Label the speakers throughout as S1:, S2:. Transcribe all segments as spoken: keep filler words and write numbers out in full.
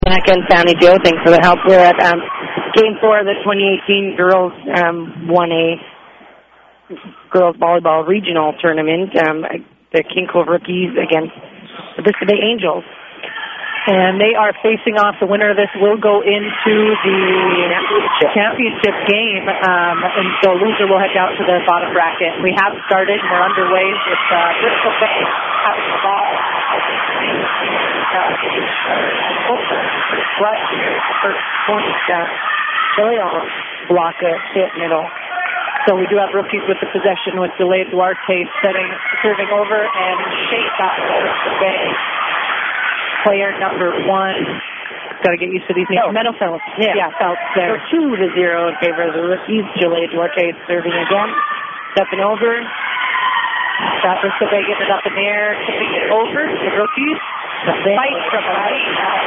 S1: Back in Sandy Joe, thanks for the help. We're at um, Game four of the twenty eighteen Girls um, one A Girls Volleyball Regional Tournament. Um, the King Cove Rookies against the Bristol Bay Angels.
S2: And they are facing off. The winner of this will go into the championship, championship game. Um, and so loser will head down to the bottom bracket. We have started. We're underway with uh, Bristol Bay having the ball.
S1: What? First point. Doyle block a hit middle.
S2: So we do have rookies with the possession with Delayed Duarte setting, serving over and shake off Bristol Bay. Player number one. Got to get used to these names.
S1: Oh.
S2: Meadow Phelps.
S1: Yeah.
S2: yeah, Phelps there.
S1: So two to zero in favor of the rookies. Delayed Duarte serving again. Stepping over.
S2: Got Bristol Bay getting it up in the air, tipping it over. The rookies. The fight from the right.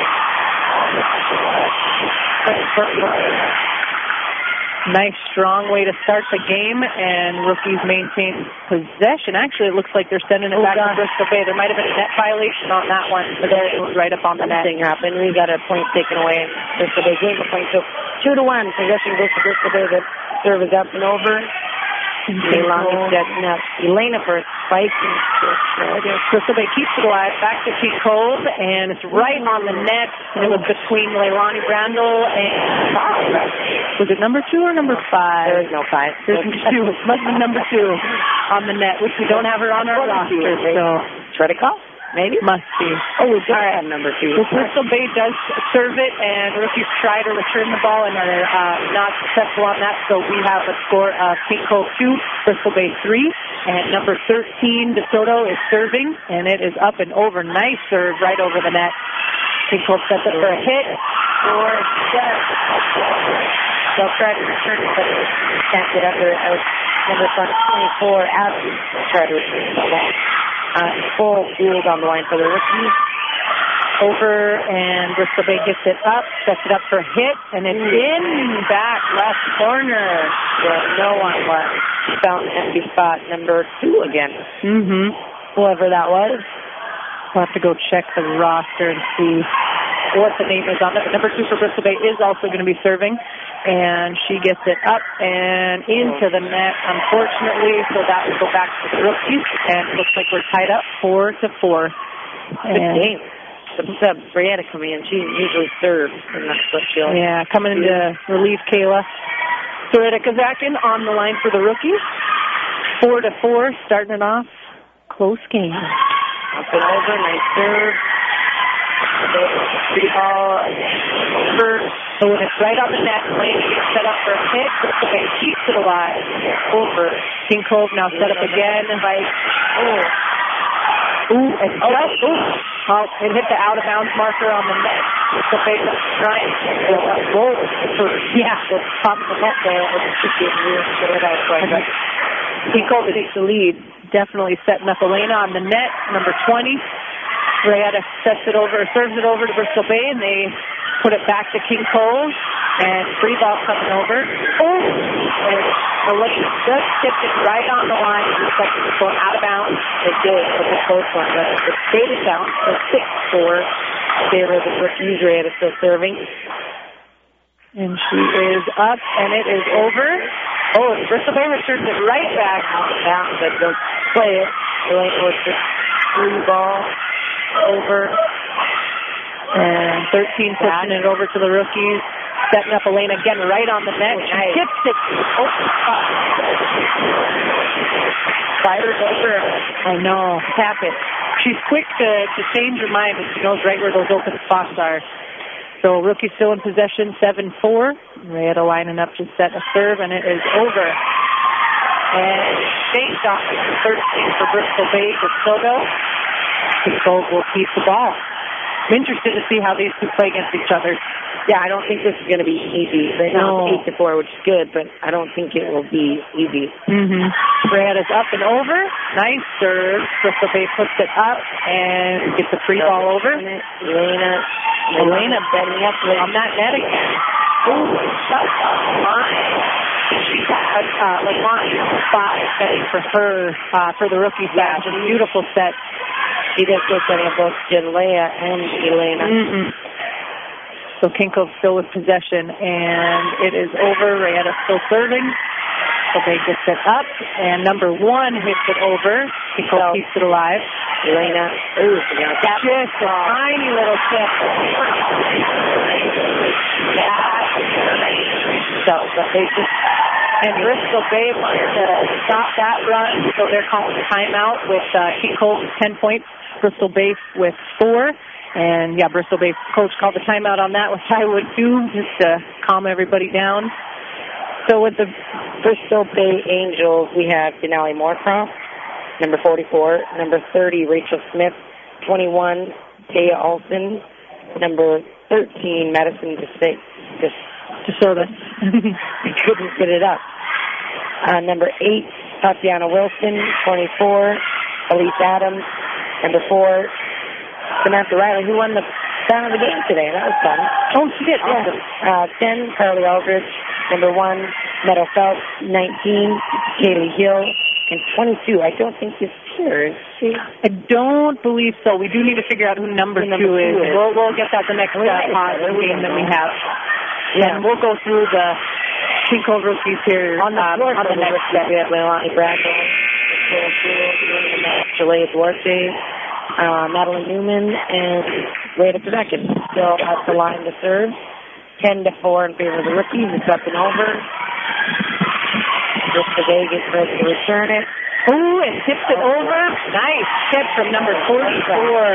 S2: Nice, strong way to start the game, and rookies maintain possession. Actually, it looks like they're sending it
S1: oh,
S2: back
S1: God.
S2: to Bristol Bay. There might have been a net violation on that one, but there it was right up on the net.
S1: Something happened. We got a point taken away. Bristol Bay gave a point. So two to one. Possession goes to Bristol Bay. The serve is up and over. Leilani setting up Elena for a spike.
S2: Bristol Bay keeps it alive. Back to King Cove, and it's right on the net. It was between Leilani Brandel and was it number two or number five?
S1: There is no five.
S2: There's two. Must be number two on the net, which we don't have her on our roster. So
S1: try to call. Maybe?
S2: Must be.
S1: Oh, we do have number two.
S2: Well, Bristol Bay does serve it, and rookies try to return the ball and are uh, not successful on that. So we have a score of King Cove two, Bristol Bay three, and number thirteen, DeSoto, is serving, and it is up and over. Nice serve right over the net. King Cove sets up for a hit. Or
S1: they'll try to return it, but can't get under it. Out. Number twenty-four, Abby, try to return the ball. Uh, full field on the line for the rookies.
S2: Over, and Bristol Bay gets it up, sets it up for a hit, and it's in back left corner.
S1: Yeah, no one left. Found an empty spot, number two again.
S2: Mm-hmm.
S1: Whoever that was.
S2: We'll have to go check the roster and see what the name is on it. Number two for Bristol Bay is also going to be serving, and she gets it up and into the net, unfortunately, so that will go back to the rookies, and it looks like we're tied up four to four.
S1: Good and game. Some sub, Brianna coming in. She usually serves, and that's what she'll...
S2: Yeah, coming in to relieve Kayla. Soretta Kazakin on the line for the rookies. Four to four, starting it off. Close game.
S1: Up and over, nice serve. Free ball over.
S2: So when it's right on the net, Lane gets set up for a hit. Bristol Bay keeps it alive. Over. King Cove now set up again. By, oh. Ooh, and oh, just, ooh. Oh, it hit the out-of-bounds marker on the net. Bristol Bay trying to roll. Yeah, the top of the net there. King Cove takes the lead. Definitely setting up Elena on the net, number twenty. Rayetta sets it over, serves it over to Bristol Bay, and they put it back to King Cove, and free ball coming over. Oh, and Elena just tipped it right on the line. Looks like it's going out of bounds. It did, but the close one. But it stayed it down for six four. Favor of the rookies. Rayetta still serving. And she is up, and it is over. Oh, Bristol Bay returns it right back.
S1: Out of bounds, but don't play it. Elena was just free ball. Over,
S2: and thirteen pushing it over to the rookies, setting up Elena again right on the net. She
S1: nice.
S2: tips it. Oh, fires over. I know. Tap it. She's quick to, to change her mind, but she knows right where those open spots are. So rookie still in possession, seven four. Rayetta lining up to set a serve, and it is over. And Shane shot thirteen for Bristol Bay to Soto. Cove will keep the ball. I'm interested to see how these two play against each other.
S1: Yeah, I don't think this is going to be easy. Right now it's eight to four, which is good, but I don't think it will be easy.
S2: Mm-hmm. Brad is up and over. Nice serve. Bristol Bay puts it up and gets a free ball over.
S1: Elena,
S2: Elena betting up on that net again. Ooh, shut up. She's had uh, like one spot setting for her, uh, for the rookie set. Just beautiful set.
S1: She does good setting up both Jalea and Elena.
S2: Mm-mm. So King Cove still with possession, and it is over. Rayetta still serving. So they gets it up, and number one hits it over. King Cove keeps it alive.
S1: Elena, ooh,
S2: that's just a tiny little tip. So, but they just, and Bristol Bay wants to stop that run, so they're calling timeout with uh, King Cove ten points, Bristol Bay with four. And, yeah, Bristol Bay coach called the timeout on that, which I would do, just to calm everybody down. So with the
S1: Bristol Bay Angels, we have Denali Moorcroft, number forty-four, number thirty, Rachel Smith, twenty-one, Taya Olson, number thirteen, Madison DeSoto.
S2: DeSoto.
S1: I couldn't get it up. Uh, number eight, Tatiana Wilson, twenty-four, Elise Adams, number four, Samantha Riley, who won the sound of the game today. That was fun.
S2: Oh, she did. Awesome.
S1: Yeah. Uh, ten, Carly Aldridge. Number one, Meadow Phelps. nineteen, Kaylee Hill. And twenty-two, I don't think is here, is she?
S2: I don't believe so. We do need to figure out who number,
S1: who number
S2: two,
S1: two
S2: is.
S1: is.
S2: We'll, we'll get that the next uh, positive game that we have. Yeah. And we'll go through the King Cove rookies here
S1: on the,
S2: um,
S1: floor
S2: on the next step.
S1: We have Leilani Bradley, Jalea Duarte, uh, Madeline Newman, and Rayetta Peveckin. Still at the line to serve. ten to four in favor of the rookies. It's up and over. Bristol Bay gets ready to return it.
S2: Ooh, and tips it over. Nice tip from number forty-four.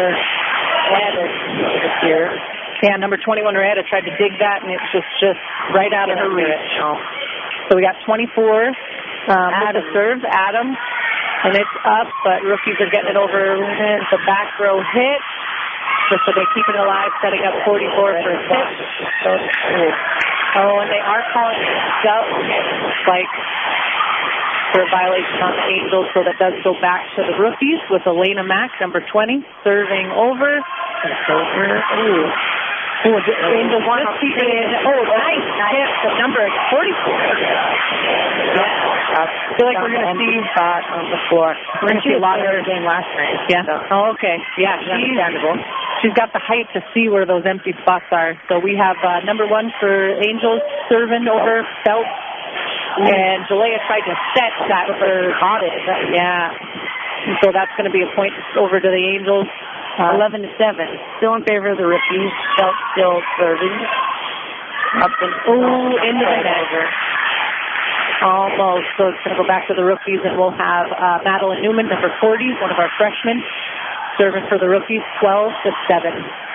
S1: This year.
S2: Yeah, number twenty-one, Rayetta tried to dig that, and it's just, just right out of her reach. So we got twenty-four. Um, Adam serves, Adam, and it's up, but rookies are getting it over. It's a back row hit. So they keep it alive, setting up forty-four for a tip. Oh, and they are calling it up, like, for a violation on the Angels, so that does go back to the rookies with Elena Mack, number twenty, serving over. It's over. Ooh. Oh, the Angels want to keep it in. Oh, nice tip. The number is forty-four. Yeah. I feel like we're going to see
S1: spot on the floor.
S2: We're going to see a lot of her
S1: game last night.
S2: Yeah.
S1: So.
S2: Oh, okay. Yeah, she's understandable. She's got the height to see where those empty spots are. So we have uh, number one for Angels, serving over Phelps. And Jalea tried to set that for caught it. Yeah. And so that's going to be a point over to the Angels. Uh,
S1: Eleven to seven. Still in favor of the rookies. Phelps still serving. Up and
S2: ooh, into the net. Almost. So it's going to go back to the rookies, and we'll have uh, Madeline Newman, number forty, one of our freshmen, serving for the rookies, twelve to seven.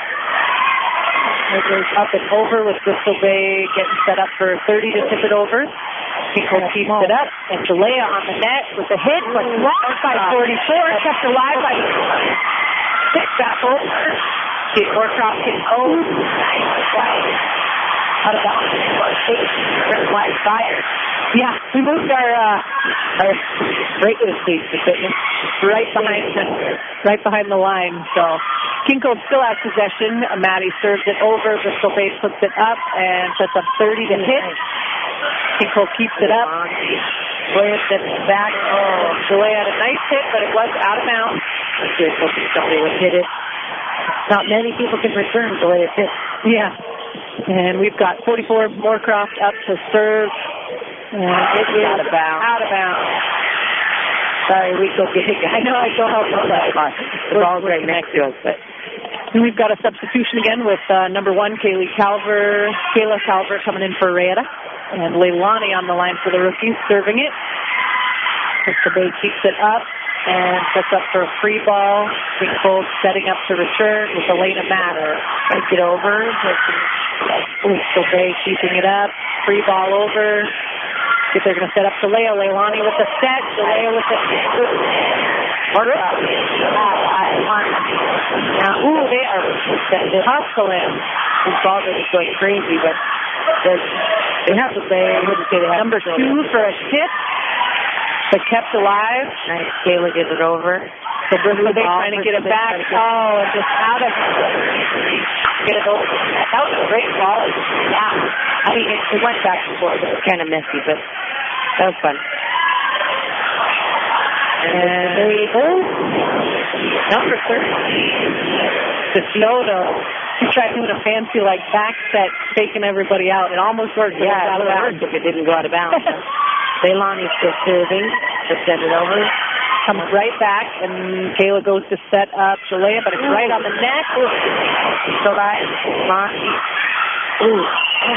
S2: It goes up and over with Bristol Bay getting set up for thirty to tip it over. King Cove keeps it up, and Jalea on the net with a hit, but blocked by forty-four, kept alive by six back over. Kate Moorcroft can oh, out of bounds. Wide fire. Yeah, we moved our uh, our regular seats to fitness right behind the, right behind the line. So King Cove still has possession. Maddie serves it over. Bristol Bay puts it up and sets up thirty to hit. King Cove keeps it up. Jalea steps back. Oh, Jalea had a nice hit, but it was out of bounds.
S1: Let's see if somebody would hit it. Not many people can return Jalea hit.
S2: Yeah. And we've got forty-four Moorcroft up to serve. And it is
S1: out of bounds.
S2: Out of bounds.
S1: Sorry, we go get it.
S2: I know, I go help us.
S1: The ball's right next to us, but.
S2: And we've got a substitution again with uh, number one, Kaylee Calver, Kayla Calver coming in for Rayetta. And Leilani on the line for the rookies, serving it. Bristol Bay keeps it up and sets up for a free ball. King Cove setting up to return with Elena Matter.
S1: Take it over.
S2: Bristol Bay keeping it up. Free ball over. If they're going to set up to Leia. Leilani with the set. Jalea with the... Now, ooh, they are hustling.
S1: These balls are just going crazy, but they have to say, I wouldn't say they have
S2: number two for a tip, but kept alive.
S1: Nice. Kayla gives it over.
S2: So Bristol Bay trying to get it back. Oh, and just out of get it over. That was a great ball. Yeah.
S1: I mean, it, it went back and forth. It was kind of messy, but that was fun.
S2: And they, oh, number thirteen, DeSoto. She tried doing a fancy, like, back set, faking everybody out. It almost worked.
S1: Yeah, it worked if it didn't go out of bounds. Leilani's still serving. Just send it over.
S2: Comes right back, and Kayla goes to set up Jalea, but it's right on the neck.
S1: So that, Lonnie. Ooh.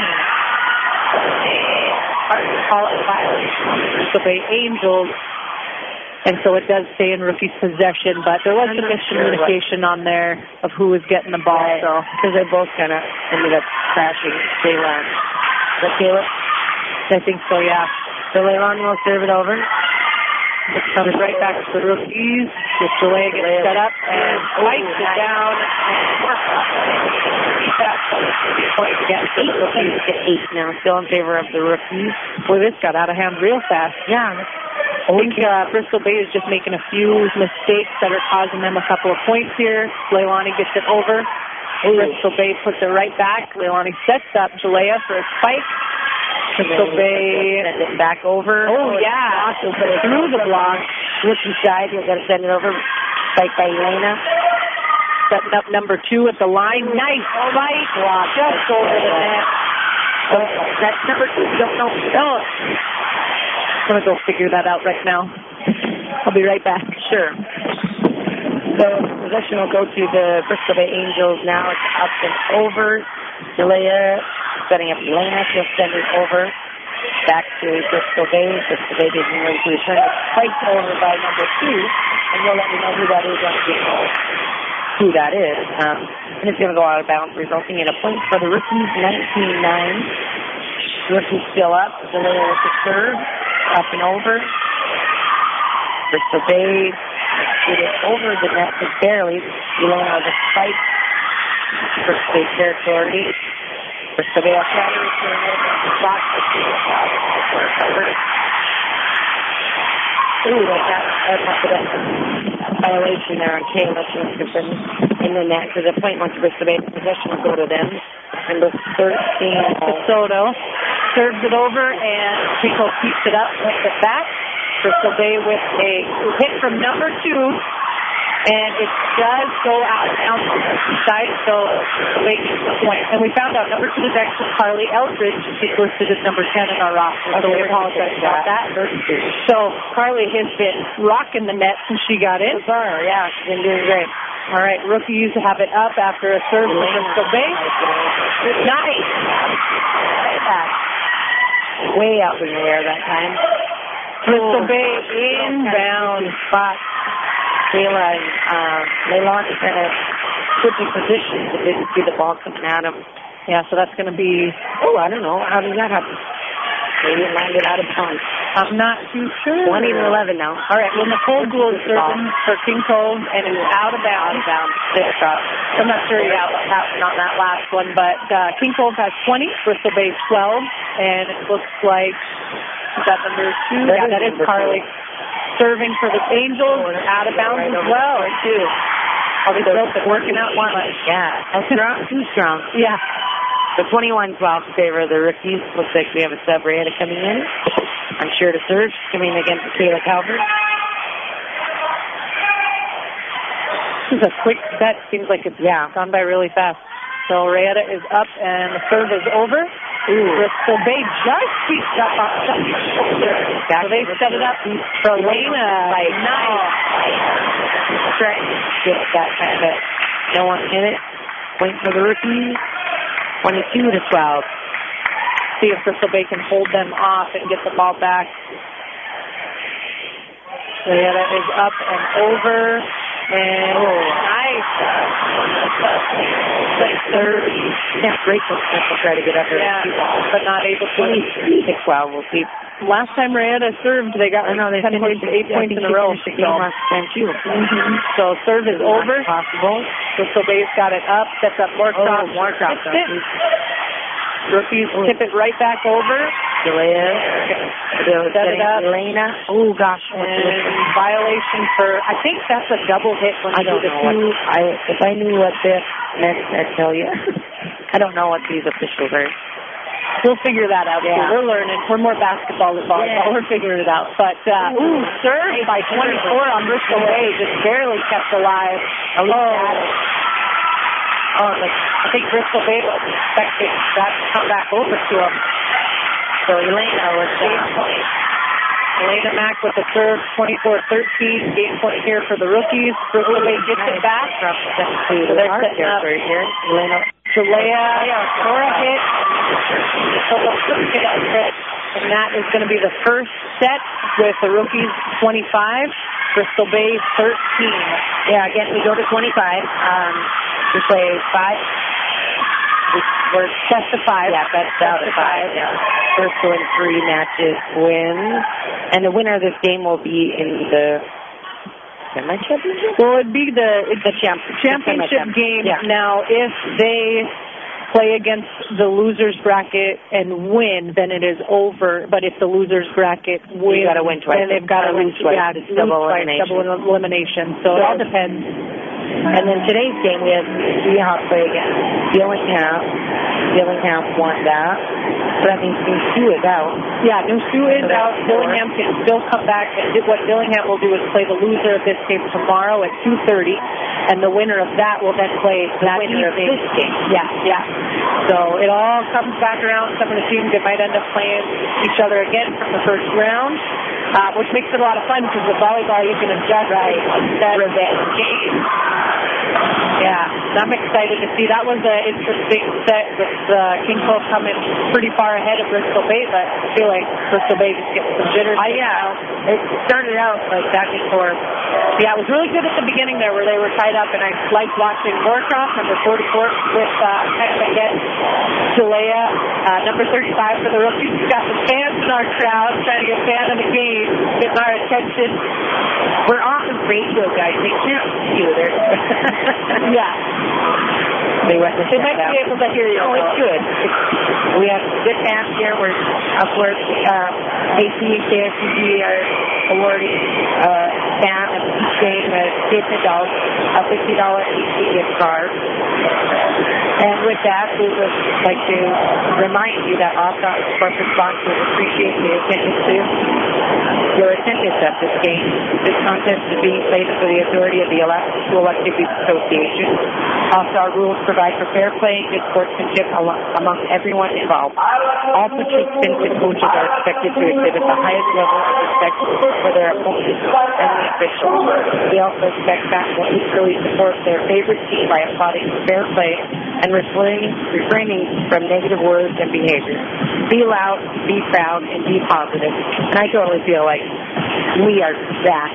S2: Call it violence. So the Angels, and so it does stay in Rookie's possession, but there was some miscommunication on there of who was getting the ball.
S1: Right.
S2: So
S1: because they both kind of ended up crashing. Kayla. Is that Kayla?
S2: I think so, yeah.
S1: So Leilani will serve it over.
S2: It comes right back to the Rookies. Just Jalea gets set up and fights it down.
S1: Yeah, eight Rookies to eight now, still in favor of the Rookies.
S2: Boy, this got out of hand real fast.
S1: Yeah.
S2: I think uh, Bristol Bay is just making a few mistakes that are causing them a couple of points here. Leilani gets it over. Ooh. Bristol Bay puts it right back. Leilani sets up Jalea for a spike. Bristol Bay
S1: send it back over.
S2: Oh, yeah.
S1: Also put it through the block. Rookie side, you've got to send it over. Spike by Elena.
S2: Setting up number two at the line. Nice fight. Just over the net.
S1: Oh, that's number two. Don't know.
S2: Oh. I'm going to go figure that out right now. I'll be right back.
S1: Sure. So possession will go to the Bristol Bay Angels now. It's up and over. Jalea setting up Elena. She'll send it over. Back to Bristol Bay. Bristol Bay getting ready to return it. Spiked over by number two. And you'll let me know who that is on the game. Who that is. Um, and it's going to go out of bounds, resulting in a point for the Rookies, nineteen nine. Rookies still up. Jalea with the serve. Up and over. Bristol Bay get it over the net, but barely. Elena with a spike. Bristol Bay territory. Bristol Bay will try to return it. Box. Ooh, that's not a violation there on Kayla. She must have been in the net because the point once Bristol Bay possession will go to them. Number thirteen,
S2: Soto serves it over, and Pico keeps it up, puts it back. Bristol Bay with a hit from number two, and it does go out on the side, so Bay gets the point. And we found out number two is actually Carly Eldridge. She's listed as number ten in our roster, so we apologize about that. So Carly has been rocking the net since she got in.
S1: Yeah, she's been doing great.
S2: All right, Rookies have it up after a serve from Bristol Bay. Nice.
S1: Way out in the air that time.
S2: Bristol Bay inbound.
S1: Spot. Kayla and uh, Leilani kind of switching positions but didn't see the ball coming at him.
S2: Yeah, so that's going to be...
S1: Oh, I don't know. How did that happen? Maybe it landed out of bounds.
S2: I'm not too sure.
S1: twenty to eleven now.
S2: All right, well, Nicole Gould is serving for King Cove, and it's out of bounds.
S1: Out of bounds.
S2: I'm not sure how what happened on that last one, but uh, King Cove has twenty, Bristol Bay twelve, and it looks like is that number two?
S1: That
S2: yeah,
S1: is
S2: that is Carly. Serving for the Angels, out of bounds
S1: right
S2: as well, too. All these girls been working out one much.
S1: Yeah, that's strong, too strong.
S2: Yeah.
S1: The twenty-one twelve in favor of the Rookies. Looks like we have a sub Rayetta coming in. I'm sure to serve. Coming against Kayla Calvert.
S2: This is a quick set. Seems like it's yeah. gone by really fast. So Rayetta is up and the serve is over. Ooh. Bristol Bay just keeps up on the shoulder. So they set it up for Elena.
S1: Like,
S2: nice.
S1: Try to get that kind of it. No one hit it. Point for the Rookies. twenty-two to twelve.
S2: See if Bristol Bay can hold them off and get the ball back. Rayetta is up and over. And oh, nice.
S1: Third. Yeah, great. We'll try to get up there.
S2: Yeah, but not able to.
S1: twenty-three to twelve. We'll see.
S2: Last time Rayetta served, they got
S1: I know, they
S2: ten points, eight
S1: yeah,
S2: points in a row.
S1: So. Last time too.
S2: Mm-hmm. So serve is over.
S1: Possible.
S2: Bristol Bay's got it up. Sets up more cross.
S1: Oh, more cross.
S2: Rookies tip it right back over.
S1: Jalea.
S2: Set it up.
S1: Elena. Oh, gosh.
S2: And violation for, I think that's a double hit when
S1: I
S2: you
S1: don't
S2: do the
S1: know
S2: two.
S1: what, I, if I knew what this meant, I'd tell you. I don't know what these officials are.
S2: We'll figure that out.
S1: Yeah.
S2: Too. We're learning. We're more basketball than volleyball. Yeah. We're figuring it out. But, uh, ooh, ooh served by twenty-four on Bristol Bay. Just barely kept alive.
S1: Oh.
S2: Oh, like, I think Bristol Bay was expecting that to come back over to them.
S1: So Elena was game point.
S2: Elena Mack with the serve, twenty-four thirteen. Game point here for the rookies. Bristol Bay gets it back.
S1: So they're setting up here. Elena.
S2: Jalea for a hit. And that is going to be the first set with the rookies twenty-five, Bristol Bay thirteen.
S1: Yeah, again, we go to twenty-five. Um, we play five.
S2: We're best of five.
S1: Yeah, best out of five. Yeah. First to win three matches wins. And the winner of this game will be in the semi-championship?
S2: Well, it'd be the, it's
S1: the champ,
S2: championship
S1: the
S2: game.
S1: Yeah.
S2: Now, if they play against the losers bracket and win, then it is over. But if the losers bracket wins,
S1: got to win twice.
S2: then they've got to
S1: lose
S2: twice.
S1: Yeah,
S2: it's
S1: double
S2: twice,
S1: elimination.
S2: double elimination. So it all depends.
S1: And then today's game, we have Seahawks play against Dillingham. Dillingham won that. So that means New Sioux is out.
S2: Yeah, New Sioux is
S1: so
S2: out. Dillingham can still come back. And what Dillingham will do is play the loser of this game tomorrow at two thirty. And the winner of that will then play
S1: the
S2: that
S1: winner
S2: evening.
S1: of this game.
S2: Yeah, yeah. So it all comes back around. Some of the teams that might end up playing each other again from the first round, uh, which makes it a lot of fun because with volleyball you can adjust
S1: right.
S2: that
S1: revenge game.
S2: Yeah, I'm excited to see. That was an interesting set with uh, King Cove coming pretty far ahead of Bristol Bay, but I feel like Bristol Bay just gets some jitters.
S1: Uh, yeah, it started out like back and forth.
S2: Yeah, it was really good at the beginning there where they were tied up, and I liked watching Norcross, number forty-four, with uh, Heck against Jalea, uh, number thirty-five for the rookies. We've got some fans in our crowd trying to get fans in the game, getting our attention.
S1: We're off of radio, guys. They can't see you. They're
S2: yeah.
S1: They, went to
S2: they might
S1: out.
S2: be able to hear you.
S1: Oh, it's good. It's, we have good fans here. We're upwards. Uh, A C, K S C G are awarding uh, fan of each game as kids and adults a fifty dollars A C gift card. And with that, we would like to remind you that all corporate sponsors appreciate the attention to your attendance at this game. This contest is being played for the authority of the School Activities Association. Also, our rules provide for fair play and good sportsmanship among everyone involved. All participants and coaches are expected to exhibit the highest level of respect for their opponents and the officials. They also expect fans will equally support their favorite team by applauding fair play and refraining, refraining from negative words and behavior. Be loud, be proud, and be positive. And I totally feel like we are that.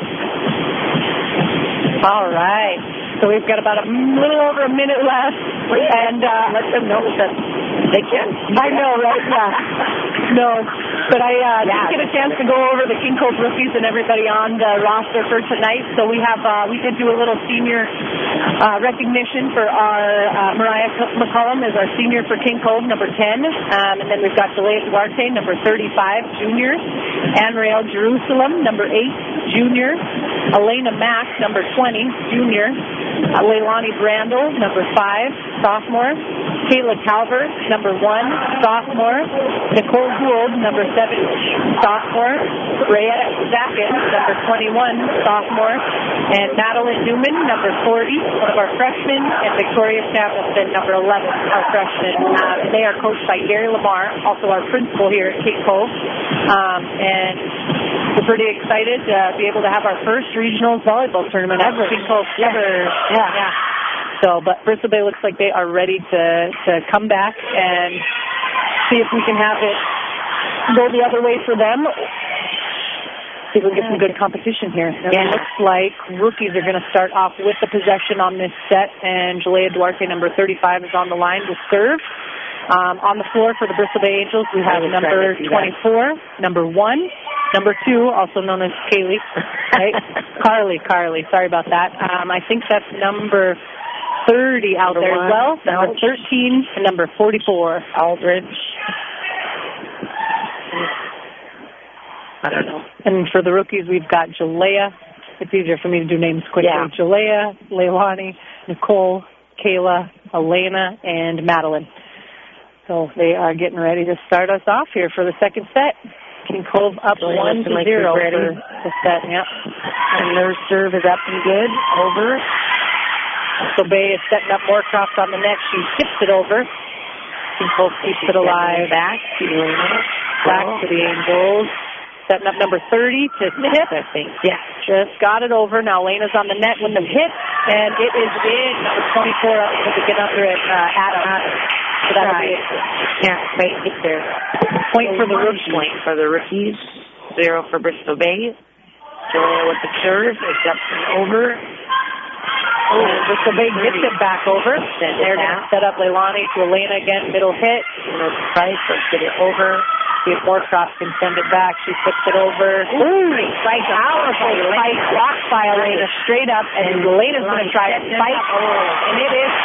S2: All right. So we've got about a little over a minute left. And uh,
S1: let them know that they can.
S2: I know, right? Yeah. No. But I uh,
S1: yeah.
S2: didn't get a chance to go over the King Cove rookies and everybody on the roster for tonight. So we have uh, we did do a little senior uh, recognition for our uh, Mariah McCollum as our senior for King Cove, number ten. Um, and then we've got Jalea Duarte, number thirty-five, junior. Ann Rael Jerusalem, number eight, junior. Elena Mack, number twenty, junior. Uh, Leilani Brandel, number five, sophomore. Kayla Calvert, number one, sophomore. Nicole Gould, number seventeen, sophomore. Rayetta Zakin, number twenty-one, sophomore. And Madeline Newman, number forty, one of our freshmen. And Victoria Samuelson, number eleven, our freshman. Uh, and they are coached by Gary Lamar, also our principal here at King Cove. Um, and we're pretty excited to be able to have our first regional volleyball tournament ever. King Cove ever.
S1: Yeah.
S2: yeah. So, but Bristol Bay looks like they are ready to, to come back and see if we can have it go the other way for them. See if we can get some good competition here.
S1: Yeah.
S2: It looks like rookies are going to start off with the possession on this set, and Jalea Duarte, number thirty-five, is on the line to serve. Um, on the floor for the Bristol Bay Angels, we have number twenty-four, number one, number two, also known as Kaylee, right? Carly, Carly, sorry about that. Um, I think that's number thirty out there as well, number thirteen, and number forty-four.
S1: Aldridge. I don't know.
S2: And for the rookies, we've got Jalea. It's easier for me to do names quickly.
S1: Yeah.
S2: Jalea, Leilani, Nicole, Kayla, Elena, and Madeline. So they are getting ready to start us off here for the second set. King Cove up
S1: so
S2: one to
S1: like
S2: zero
S1: ready.
S2: for the set. Yep.
S1: And their serve is up and good. Over.
S2: So Bay is setting up Moorcroft on the net. She tips it over. Kinkole keeps it alive.
S1: Back to
S2: Back to the Angels. Setting up number thirty to tip.
S1: I think.
S2: Yeah, just got it over. Now Lena's on the net with the hit, and it is in. Number twenty-four up to get under it. Uh, Adam. So that'll
S1: right.
S2: be it.
S1: Can't quite get there.
S2: Point for the rookies.
S1: Point for the rookies. Zero for Bristol Bay. Julia with the serve. It's up and over.
S2: Oh, Bristol Bay gets it back over.
S1: Send
S2: They're going to set up Leilani to Elena again. Middle hit.
S1: No price. Let's get it over.
S2: See if Moorcroft can send it back. She flips it over.
S1: Ooh,
S2: right, powerful spike blocked by Elena straight up, and Elena's going to try to spike, and it is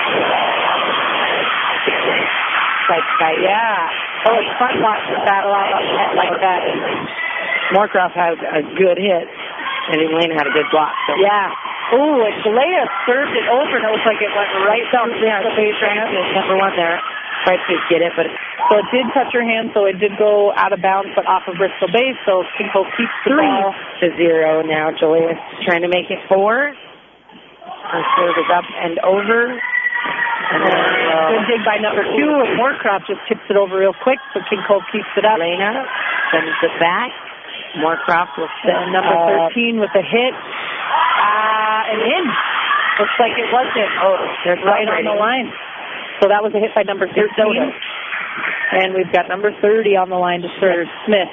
S1: spike, spike.
S2: Yeah. Oh, it's front block with that like that.
S1: Moorcroft had a good hit, and Elena had a good block. So.
S2: Yeah. Oh, and Galea served it over, and it looks like it went right down
S1: yeah,
S2: the base hand.
S1: Number one there. Tried to get it, but
S2: so it did touch her hand, so it did go out of bounds, but off of Bristol Bay. So Kinkole keeps the
S1: three
S2: ball
S1: to zero now. Julia's trying to make it four. Her serve is up and over. And then, uh,
S2: good dig by number two, and Moorcroft just tips it over real quick, so Kinkole keeps it up.
S1: Elena sends it back. Moorcroft will send
S2: number
S1: uh,
S2: thirteen with a hit. Uh, and in. Looks like it was it.
S1: Oh, they're
S2: right on the line. So that was a hit by number thirteen. And we've got number thirty on the line to serve, Smith.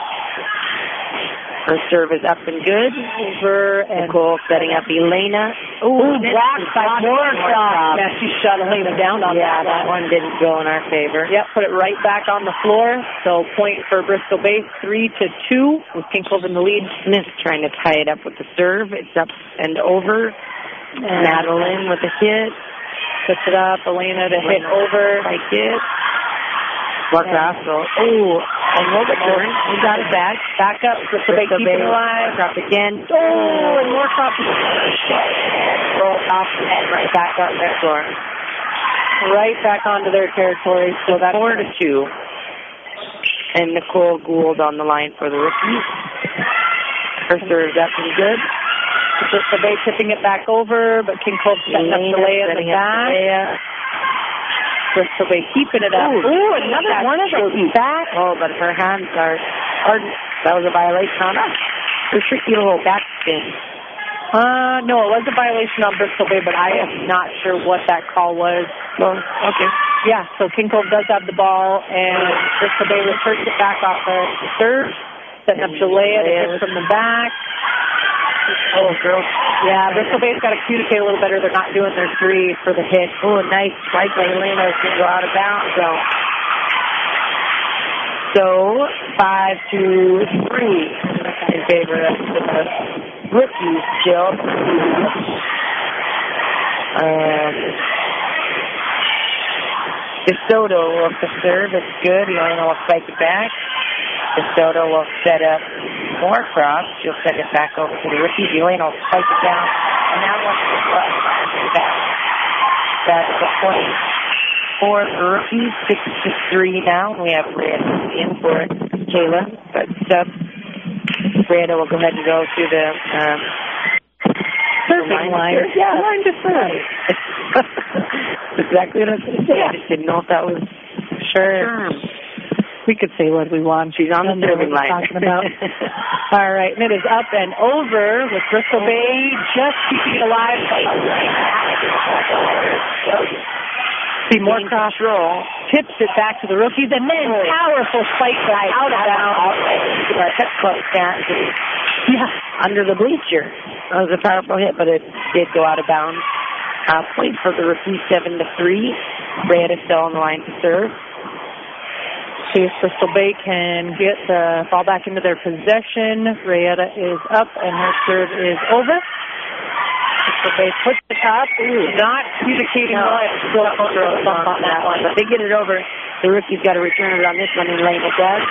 S1: Her serve is up and good.
S2: Over and
S1: Nicole setting up Elena.
S2: Ooh, blocked by Moorcroft. Yeah, she shut Elena down on
S1: yeah,
S2: that.
S1: that one didn't go in our favor.
S2: Yep, put it right back on the floor. So point for Bristol Bay, three to two, with Kinkole in the lead.
S1: Smith trying to tie it up with the serve. It's up and over. And Madeline with a hit.
S2: Puts it up. Elena to hit over.
S1: Like it. Moorcroft. Oh, and we'll return. We got it back.
S2: Back up. Bristol Bay keeping it alive.
S1: Moorcroft again.
S2: Oh, and Moorcroft roll off the head right back up their floor. Right back onto their territory. So that's
S1: four to two. And Nicole Gould on the line for the rookies. Her serve's up and good.
S2: Bristol Bay tipping it back over, but Kinkole setting up Galea in the back. Bristol Bay keeping it up.
S1: Ooh,
S2: Ooh another one of those back.
S1: Oh, but her hands are, are that was a violation on us. Her tricky little back spin.
S2: Uh, no, it was a violation on Bristol Bay, but I am not sure what that call was.
S1: Well, okay.
S2: Yeah, so Kinkole does have the ball, and Bristol Bay returns it back off the serve. Setting up Galea to hit from the back.
S1: Oh, girls.
S2: Yeah, Bristol Bay's got to communicate a little better. They're not doing their three for the hit.
S1: Oh, nice spike by Elena. It's going to go out of bounds, so. So, five to three in favor of the rookies, Jill. Um, DeSoto will serve. It's good. Elena will spike it back. DeSoto will set up Moorcroft. She'll send it back over to the rookies. Elena will spike it down. And now what's the back? That's the point. For the rookies, six to three now. We have Red in for Kayla. But sub, Breda will go ahead and go to the um,
S2: serving line.
S1: Yeah, line to serve. Exactly what I was going to say. I just didn't know if that was
S2: sure.
S1: term.
S2: We could say what we want.
S1: She's on the serving line.
S2: Talking about. All right, and it is up and over with Bristol Bay just keeping it alive. See Moorcroft roll, tips it back to the rookies, and then powerful spike right out of bounds.
S1: Yeah, under the bleacher. That was a powerful hit, but it did go out of bounds. Uh, point for the rookies, seven to three. Brad is still on the line to serve.
S2: See if Bristol Bay can get the ball back into their possession. Rayetta is up, and her serve is over. Bristol Bay puts it up. Ooh, not communicating
S1: no,
S2: well. Still throw a bump on that one.
S1: But they get it over. The rookie's got to return it on this one, and Lane does.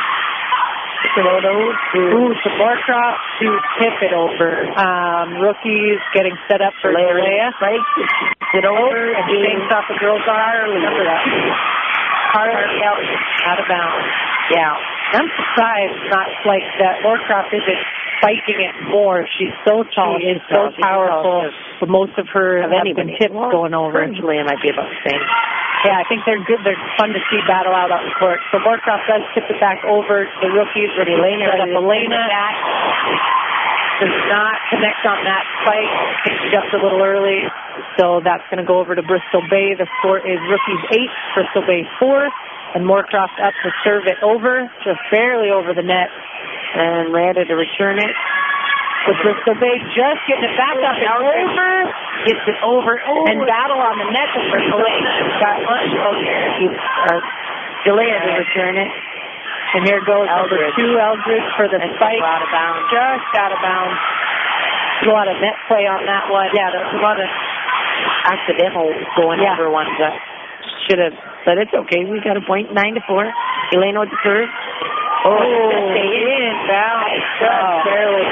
S2: Ooh, to Moorcroft to tip it over. Um, rookies getting set up for Leia.
S1: Right, it over.
S2: And Shane off the girls are number two. Harley out of bounds.
S1: Yeah.
S2: I'm surprised not like that. Moorcroft isn't spiking it more. She's so tall.
S1: She
S2: She's so powerful. But most of her have been tips going over.
S1: Julia might be about the same.
S2: Yeah, I think they're good. They're fun to see battle out on the court. So Moorcroft does tip it back over to the rookies. Elena, Elena does not connect on that spike. Just a little early. So that's going to go over to Bristol Bay. The score is rookies eight, Bristol Bay four. And Moorcroft up to serve it over, just barely over the net.
S1: And Randa to return it.
S2: With Bristol Bay just getting it back up and over.
S1: Gets it over. Oh,
S2: and battle on the net to Elena. Got much
S1: uh, Galea to return it.
S2: And here goes number two, Eldridge, for the
S1: and
S2: spike.
S1: Out of bounds.
S2: Just out of bounds. There's a lot of net play on that one.
S1: Yeah, there's a lot of accidental going
S2: yeah.
S1: over ones that should have. But it's okay. We got a point, nine to four. Elena with the serve.
S2: Oh, in bounds, just oh. barely.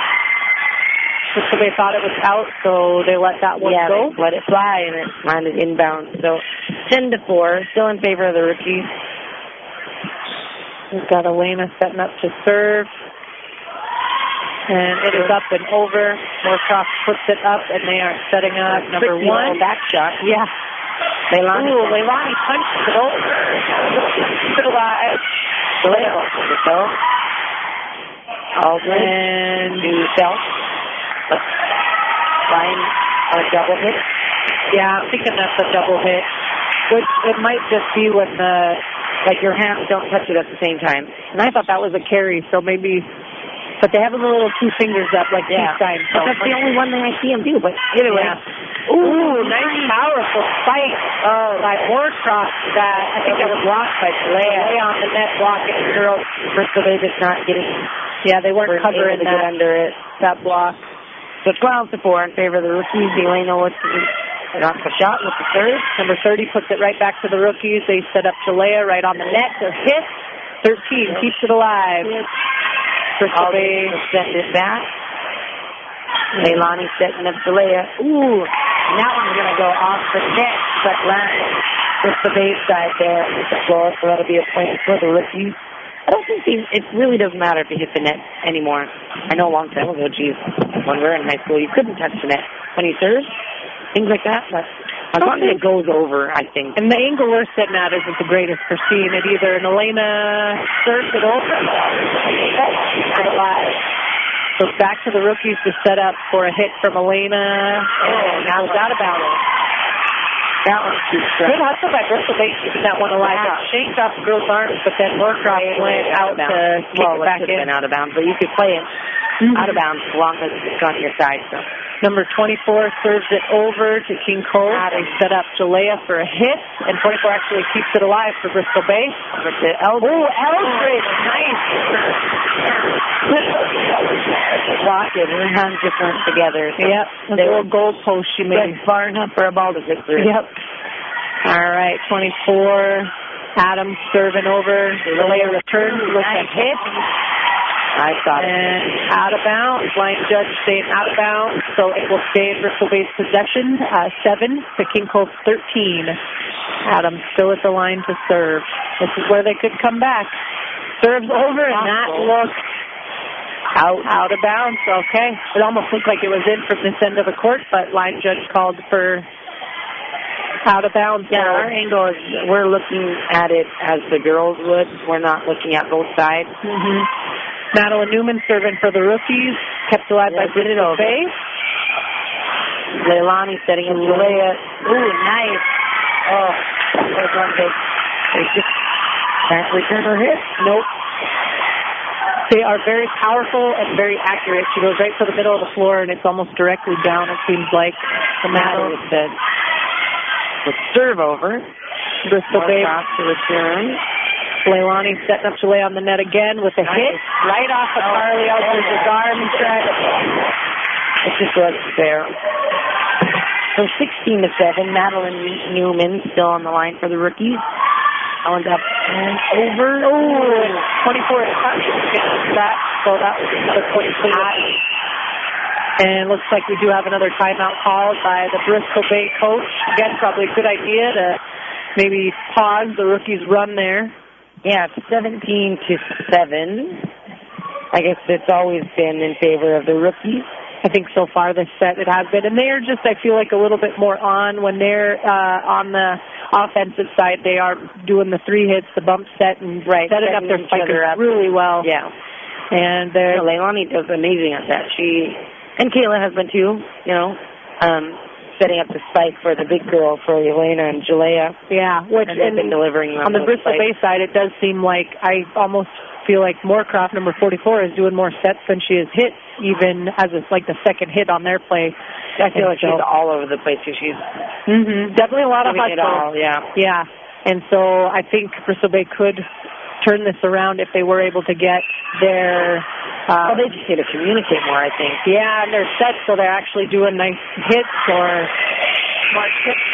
S2: So they thought it was out, so they let that one
S1: yeah,
S2: go.
S1: They let it fly, and it landed inbound. So ten to four, still in favor of the rookies.
S2: We've got Elena setting up to serve. And it is up and over. Moorcroft puts it up, and they are setting up number one.
S1: Back shot.
S2: Yeah.
S1: Leilani.
S2: Ooh, Leilani punches it over. Still alive.
S1: So, Aldridge.
S2: And
S1: to Phelps. Line a double hit.
S2: Yeah, I'm thinking that's a double hit. Which it might just be when the,
S1: like your hands don't touch it at the same time.
S2: And I thought that was a carry, so maybe. But they have them a little two fingers up like
S1: yeah.
S2: two times.
S1: So. That's the only one thing I see them do. But either way.
S2: Yeah. Ooh, nice powerful fight uh, by Moorcroft. That I think that was blocked by Leia. Lay on the net blocking the girl.
S1: Bristol Bay just not getting.
S2: Yeah, they weren't covering
S1: to
S2: that
S1: get under it.
S2: That block.
S1: So twelve to four in favor of the rookies. Elena with the not the shot with the third.
S2: Number thirty puts it right back to the rookies. They set up Jalea right on the net to hit. thirteen keeps it alive. Bristol Bay
S1: sent it back. Leilani setting up Jalea. Ooh, and that one's going to go off the net, but landed Bristol Bay side there with the floor, so that'll be a point for the rookies. I don't think they, it really doesn't matter if you hit the net anymore. I know a long time ago, geez, when we were in high school, you couldn't touch the net when you served, things like that, but as long as it goes over, I think.
S2: And the angle we're sitting at isn't the greatest for seeing it either. And Elena serves it over. So back to the rookies to set up for a hit from Elena.
S1: Oh, now it's out of bounds. That one's too strong.
S2: Good hustle by Bristol Bay keeping that one alive. Yeah. It shanked off the girl's arms, but then Moorcroft went out to kick
S1: well,
S2: it back
S1: it
S2: in.
S1: Been out of bounds, but you could play it mm-hmm. out of bounds as long as it's on your side. So.
S2: Number twenty-four serves it over to King Cole. They set up Jalea for a hit, and twenty-four actually keeps it alive for Bristol Bay.
S1: Over to Eldridge.
S2: Oh, Eldridge, nice.
S1: Rocket, her hands just went together. So
S2: yep, the little goal post she made.
S1: Far enough for a ball to hit through.
S2: Yep. All right, twenty-four. Adams serving over. Jalea returns with a hit.
S1: I thought it.
S2: And out of bounds. Line judge staying out of bounds. So it will stay in Bristol Bay's possession. Uh, seven to King Cove thirteen. Adams still at the line to serve. This is where they could come back. Serves over and that looked out. Out of bounds. Okay. It almost looked like it was in from this end of the court, but line judge called for out of bounds.
S1: Yeah, our angle is we're looking at it as the girls would. We're not looking at both sides.
S2: Mm-hmm. Madeline Newman serving for the rookies, kept alive
S1: yeah,
S2: by Bristol Bay.
S1: Leilani setting up Jalea. Ooh, nice. Oh, there's one big. They just can't return her hit.
S2: Nope. They are very powerful and very accurate. She goes right for the middle of the floor, and it's almost directly down, it seems like. The
S1: Madeline said. With serve over.
S2: Bristol Bay
S1: to return.
S2: Leilani setting up Jalea on the net again with a nice hit right off of oh, Carly Eldridge's arm.
S1: It just wasn't fair. So sixteen to seven, Madeline Newman still on the line for the rookies. Owen's up and over.
S2: Oh, twenty-four that, so that was another point. And looks like we do have another timeout called by the Bristol Bay coach. Again, probably a good idea to maybe pause the rookies' run there.
S1: Yeah, it's seventeen to seven. I guess it's always been in favor of the rookies.
S2: I think so far this set it has been. And they're just, I feel like, a little bit more on when they're uh, on the offensive side. They are doing the three hits, the bump set, and
S1: right,
S2: setting up their spikers up really well.
S1: Yeah.
S2: And they're...
S1: You know, Leilani does amazing at that. She, and Kayla has been too, you know, um, setting up the spike for the big girl, for Elena and Jalea.
S2: Yeah, which
S1: and they've been delivering them
S2: on the Bristol Bay side, it does seem like I almost feel like Moorcroft, number forty-four, is doing more sets than she has hit, even as it's like the second hit on their play.
S1: I feel and like so, she's all over the place. She's
S2: mm-hmm, definitely a lot of hustle.
S1: It all, yeah.
S2: Yeah, and so I think Bristol Bay could turn this around if they were able to get their...
S1: Uh, well, they just need to communicate more, I think.
S2: Yeah, and they're set, so they're actually doing nice hits or smart hits.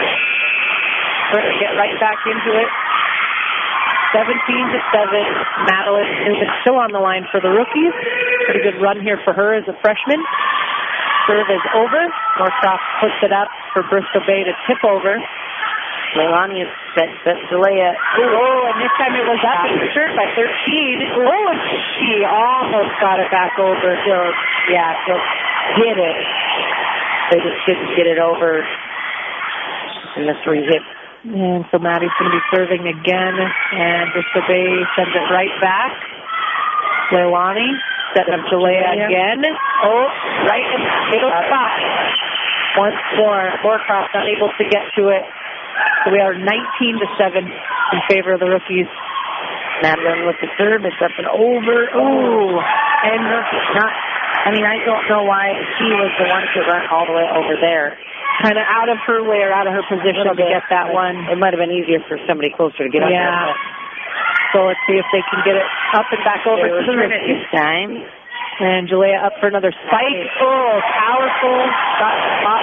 S2: We're going to get right back into it. seventeen to seven. Madeline is still on the line for the rookies. Pretty good run here for her as a freshman. Serve is over. Moorcroft puts it up for Bristol Bay to tip over.
S1: Leilani is set, set Jalea.
S2: Oh, and this time it was up in shirt by thirteen. Oh, and she almost got it back over. So,
S1: yeah, so get it. They just couldn't get it over in the three hit.
S2: And so Maddie's going to be serving again, and Bristol Bay sends it right back. Leilani setting up Jalea again. Oh, right in the middle spot. Once more, Moorcroft unable to get to it. So we are nineteen to seven in favor of the rookies.
S1: Madeline with the serve. It's up and over.
S2: Ooh.
S1: And not, I mean, I don't know why she was the one to run all the way over there.
S2: Kind of out of her way or out of her position to get that one.
S1: It might have been easier for somebody closer to get up
S2: yeah.
S1: there.
S2: So let's see if they can get it up and back over to the rookies.
S1: This time.
S2: And Jalea up for another spike. Oh, powerful. Got spot.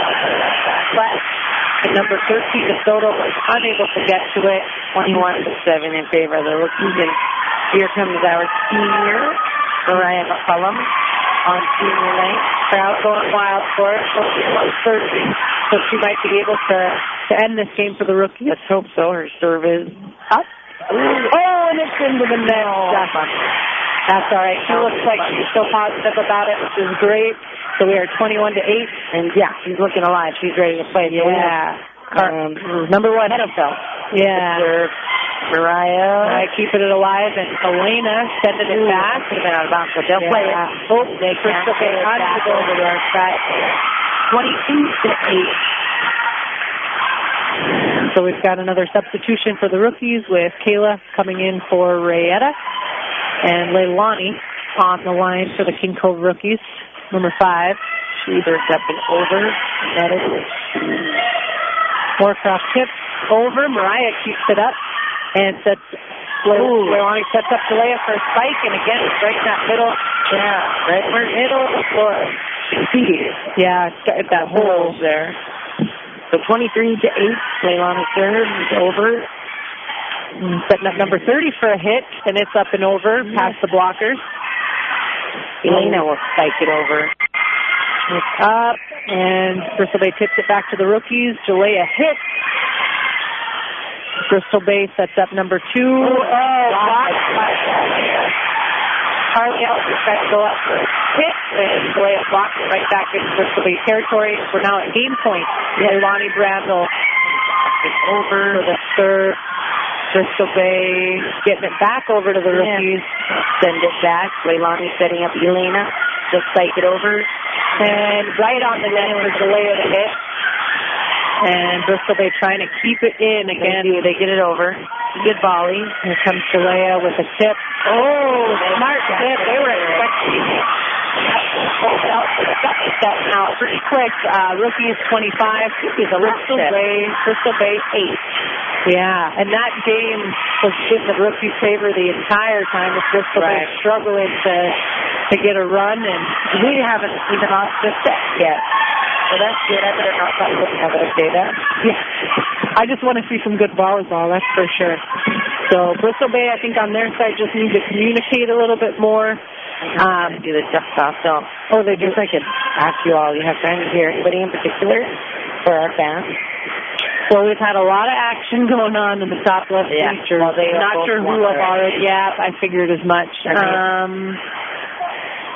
S2: And number thirteen, DeSoto, was unable to get to it.
S1: twenty-one to seven in favor of the rookies. And here comes our senior, Mariah McCullum, on senior night.
S2: Crowd going wild for it. So she might be able to, to end this game for the rookies.
S1: Let's hope so. Her serve is
S2: up. Oh, and it's into the net. That's, that's all right. She looks like she's still positive about it, which is great. So we are twenty-one to eight.
S1: And, yeah, she's looking alive. She's ready to play.
S2: Yeah.
S1: Um, number one, Hedefeld.
S2: Yeah.
S1: Mariah.
S2: Right, keeping it alive. And Elena sending it back.
S1: Could have been out of bounds, but they'll yeah. play it.
S2: Oh, they can't get it back over to our side.
S1: twenty-two to eight.
S2: So we've got another substitution for the rookies with Kayla coming in for Rayetta. And Leilani on the line for the King Cove rookies. Number five.
S1: She's up and over. That is
S2: Moorcroft tips over. Mariah keeps it up and sets. Leilani sets up Jalea for a spike, and again it's right in that middle.
S1: Yeah, right where middle of the floor.
S2: Yeah, it's got that hole
S1: there. So twenty-three to eight. Leilani serves is over.
S2: And setting up number thirty for a hit, and it's up and over past the blockers.
S1: Elena will spike it over.
S2: It's up, and Bristol Bay tips it back to the rookies. Jalea hits. Bristol Bay sets up number two.
S1: Oh, blocked.
S2: Harley Ellis tries to go up for a hit, and Jalea blocks it right back into Bristol Bay territory. We're now at game point. Yeah. Leilani Brandel over for the serve. Bristol Bay getting it back over to the rookies.
S1: Yeah. Send it back. Leilani setting up Elena. Just spike it over.
S2: And right on the net for Jalea to hit. And Bristol Bay trying to keep it in again.
S1: They, they get it over. Good volley.
S2: Here comes Jalea with a tip. Oh, smart tip. They were expecting it. That now pretty quick. Uh, rookies twenty-five. Bristol Bay. Bristol Bay eight. Yeah, and that game was in the rookies' favor the entire time. With Bristol Bay right. struggling to to get a run, and
S1: we haven't even lost the set yet. So that's good. I better not stop looking at it, say that.
S2: Yeah. I just want to see some good volleyball, that's for sure. So Bristol Bay, I think on their side, just need to communicate a little bit more.
S1: Um, do the tough stuff, so.
S2: Oh, they do.
S1: Just I could ask you all, you have time to hear anybody in particular for our fans?
S2: Well, we've had a lot of action going on in the top left
S1: yeah.
S2: feature.
S1: Well,
S2: not sure who I've already. Yeah, I figured as much.
S1: Okay.
S2: Um,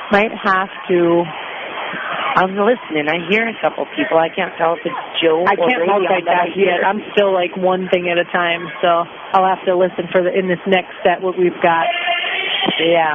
S2: Might have to.
S1: I'm listening. I hear a couple people. I can't tell if it's Joe
S2: I
S1: or
S2: can't multitask yet. I'm still like one thing at a time, so I'll have to listen for the in this next set what we've got.
S1: Yeah.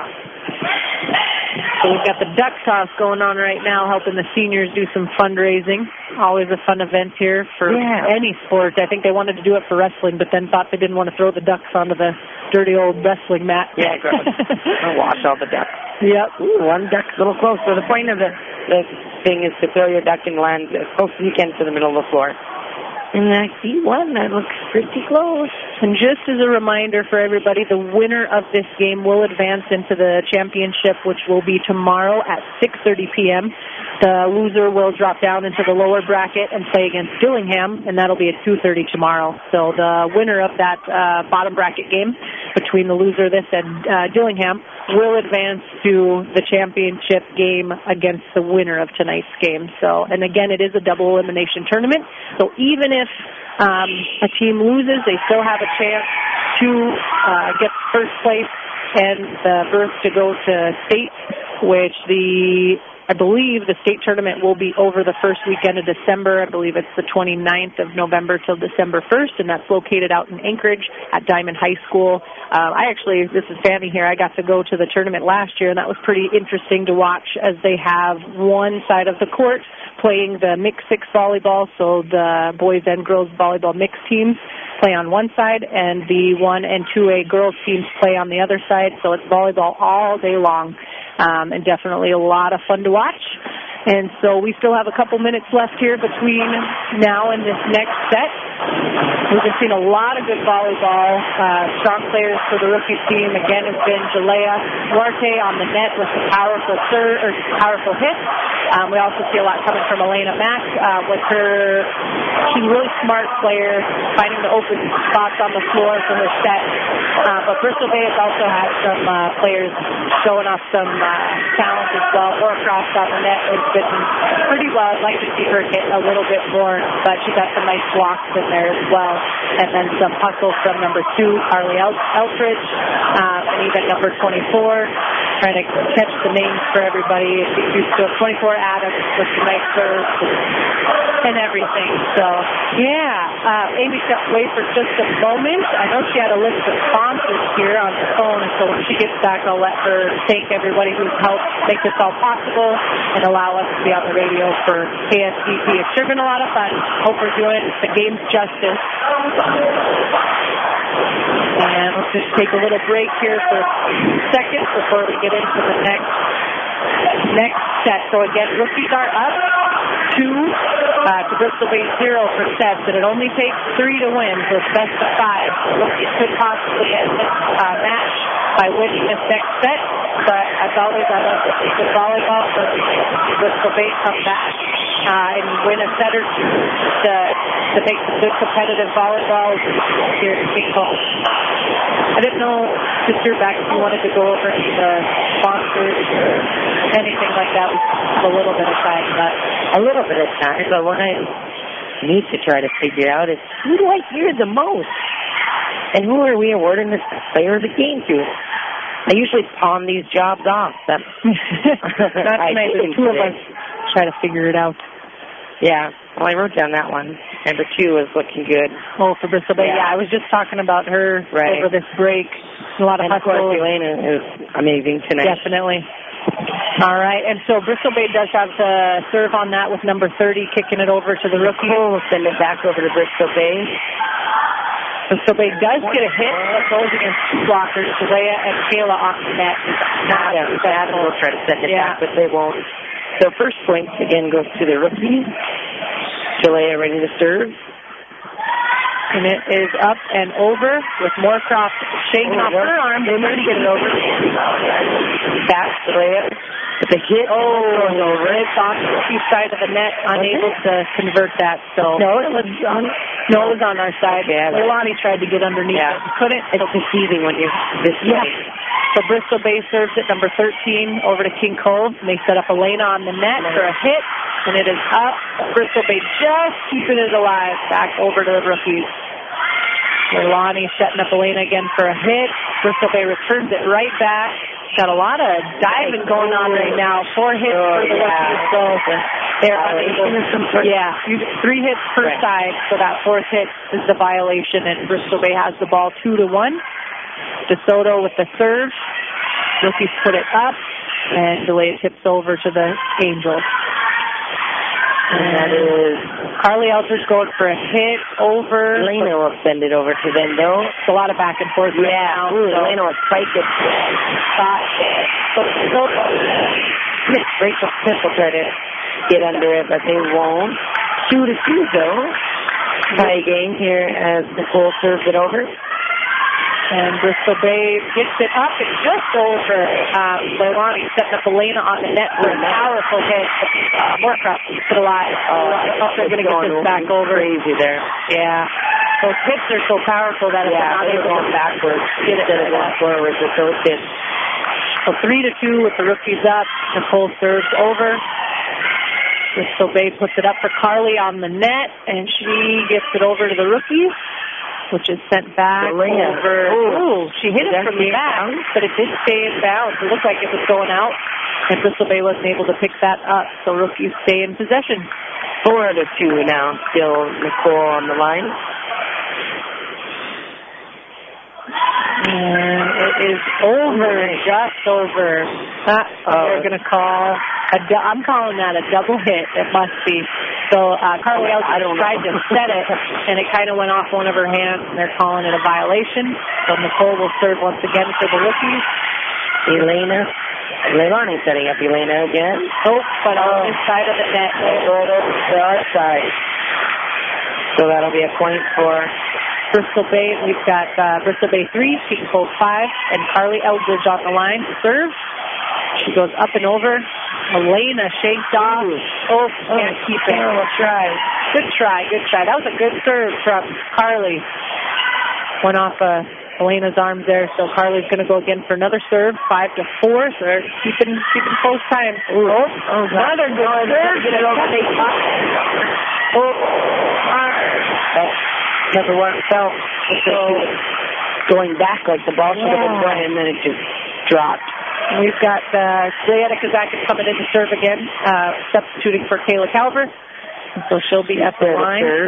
S2: So we've got the duck toss going on right now, helping the seniors do some fundraising. Always a fun event here for
S1: yeah.
S2: any sport. I think they wanted to do it for wrestling, but then thought they didn't want to throw the ducks onto the dirty old wrestling mat.
S1: Yeah, gross. I'll wash all the ducks.
S2: Yep.
S1: Ooh, one duck's a little close. So the point of the, the thing is to throw your duck and land as close as you can to the middle of the floor. And I see one that looks pretty close.
S2: And just as a reminder for everybody, the winner of this game will advance into the championship, which will be tomorrow at six thirty p.m. The loser will drop down into the lower bracket and play against Dillingham, and that'll be at two thirty tomorrow. So the winner of that uh, bottom bracket game between the loser of this and uh, Dillingham will advance to the championship game against the winner of tonight's game. So, and again, it is a double elimination tournament. So even if um, a team loses, they still have a chance to uh, get first place and the berth to go to state, which the I believe the state tournament will be over the first weekend of December. I believe it's the twenty-ninth of November till December first, and that's located out in Anchorage at Diamond High School. Uh, I actually, this is Fanny here, I got to go to the tournament last year, and that was pretty interesting to watch as they have one side of the court playing the mixed six volleyball, so the boys and girls volleyball mixed teams play on one side, and the one and two A girls teams play on the other side, so it's volleyball all day long. Um, and definitely a lot of fun to watch. And so we still have a couple minutes left here between now and this next set. We've been seeing a lot of good volleyball. Uh, strong players for the rookie team, again, has been Jalea Duarte on the net with a powerful serve, or powerful hit. Um, we also see a lot coming from Elena Mack uh, with her, she's a really smart player, finding the open spots on the floor for her set. Uh, but Bristol Bay has also had some uh, players showing off some uh, talent as well. Laura Cross on the net has been pretty well. I'd like to see her get a little bit more, but she got some nice blocks in there as well. And then some hustle from number two, Carly El- Eltridge, um, and even number twenty-four, trying to catch the names for everybody. She's used to twenty-four Adams with some nice serves and everything. So, yeah, uh, Amy stepped away for just a moment. I know she had a list of sponsors here on the phone, and so when she gets back, I'll let her thank everybody who's helped make this all possible and allow us to be on the radio for K S D P. It's sure been a lot of fun. Hope we're doing the game's justice. And let's just take a little break here for a second before we get into the next next set. So again, rookies are up two uh, to Bristol Bay zero for sets, and it only takes three to win, so it's best of five. Rookies could possibly get this uh, match by winning this next set, but as always, I love to see the volleyball for Bristol Bay come back uh, and win a set or two to, to make some good competitive volleyball here at King Cole. I didn't know, Sister Beck, if you wanted to go over the sponsors or anything like that. We have a little bit of time, but
S1: a little bit of time. But what I need to try to figure out is who do I hear the most, and who are we awarding this player of the game to? I usually pawn these jobs off. That's
S2: not tonight. The two of us try to figure it out.
S1: Yeah. Well, I wrote down that one. Number two is looking good.
S2: Oh, for Bristol Bay. Yeah, yeah I was just talking about her
S1: right.
S2: over this break. A lot of
S1: and
S2: hustle.
S1: Of course, Elena is amazing tonight.
S2: Definitely. All right, and so Bristol Bay does have to serve on that with number thirty, kicking it over to the rookie.
S1: We'll send it back over to Bristol Bay.
S2: Bristol Bay does get a hit that goes against two blockers, Jalea and Kayla off the net.
S1: Not yeah, bad. We'll try to send it
S2: yeah.
S1: back, but they won't. So first point, again, goes to the rookie. Jalea ready to serve.
S2: And it is up and over with Moorcroft shaking oh, off her arm. They're going to get it over.
S1: Back Jalea with the hit.
S2: Oh, over. It's on the east side of the net, unable to convert that. So
S1: no, it was on.
S2: No, it was on our side.
S1: Yeah,
S2: Leilani tried to get underneath
S1: yeah.
S2: it. Couldn't.
S1: It's deceiving when you're this
S2: yeah.
S1: way.
S2: So Bristol Bay serves at number thirteen over to King Cove, and they set up Elena on the net for a hit, and it is up. Bristol Bay just keeping it alive. Back over to the rookies. Leilani setting up Elena again for a hit. Bristol Bay returns it right back. got a lot of diving going on right now. Four hits
S1: oh,
S2: for the
S1: yeah.
S2: Rookies, so they're unable. Yeah, three hits per right. side, so that fourth hit is the violation, and Bristol Bay has the ball two to one. DeSoto with the serve. Rookies put it up, and DeLea tips over to the Angels.
S1: And that is
S2: Carly Eldridge going for a hit over.
S1: Elena will send it over to them, though.
S2: It's a lot of back and forth.
S1: Yeah,
S2: right now,
S1: ooh,
S2: so.
S1: Elena will spike it. Rachel Smith will try to get under it, but they won't. Two to two, though. Tie game here as Nicole serves it over.
S2: And Bristol Bay gets it up and just over. Uh, Leilani setting up Elena on the net for a powerful hit. Uh, Moorcroft keeps it alive. Oh, I thought they were going to get this back over.
S1: Crazy there.
S2: Yeah. Those hits are so powerful that it's
S1: yeah,
S2: not
S1: they're
S2: able
S1: going
S2: to
S1: backwards
S2: get it
S1: instead of going forwards with those hits.
S2: So three to two with the Rookies up. Nicole serves over. Bristol Bay puts it up for Carly on the net, and she gets it over to the Rookies, which is sent back
S1: Elena.
S2: over. Ooh, she hit it from the back, down? But it did stay in bounds. It looked like it was going out, and Bristol Bay wasn't able to pick that up, so Rookies stay in possession.
S1: Four to two now, still Nicole on the line.
S2: And it is over, just over. Uh, oh. We're going to call, a du- I'm calling that a double hit. It must be. So uh, Carly Eldridge tried to set it, and it kind of went off one of her hands, and they're calling it a violation. So Nicole will serve once again for the Rookies.
S1: Elena. Leilani setting up Elena again.
S2: Oh, but on this side of the net.
S1: Right over to our side. So that'll be a point for
S2: Bristol Bay. We've got uh, Bristol Bay three, Keaton Cove five, and Carly Eldridge on the line to serve. She goes up and over. Elena shakes off. Oh, can't keep it.
S1: Terrible try.
S2: Good try, good try. That was a good serve from Carly. Went off uh, Elena's arms there, so Carly's going to go again for another serve. Five to four, so they're keeping, keeping close time.
S1: Ooh. Oh, oh,
S2: another good
S1: oh,
S2: serve.
S1: Get it over. Oh, that never worked out. So going back like the ball should have been going, and then it just dropped.
S2: We've got uh, Julietta Kazakis coming in to serve again, uh, substituting for Kayla Calver. So she'll be at the line.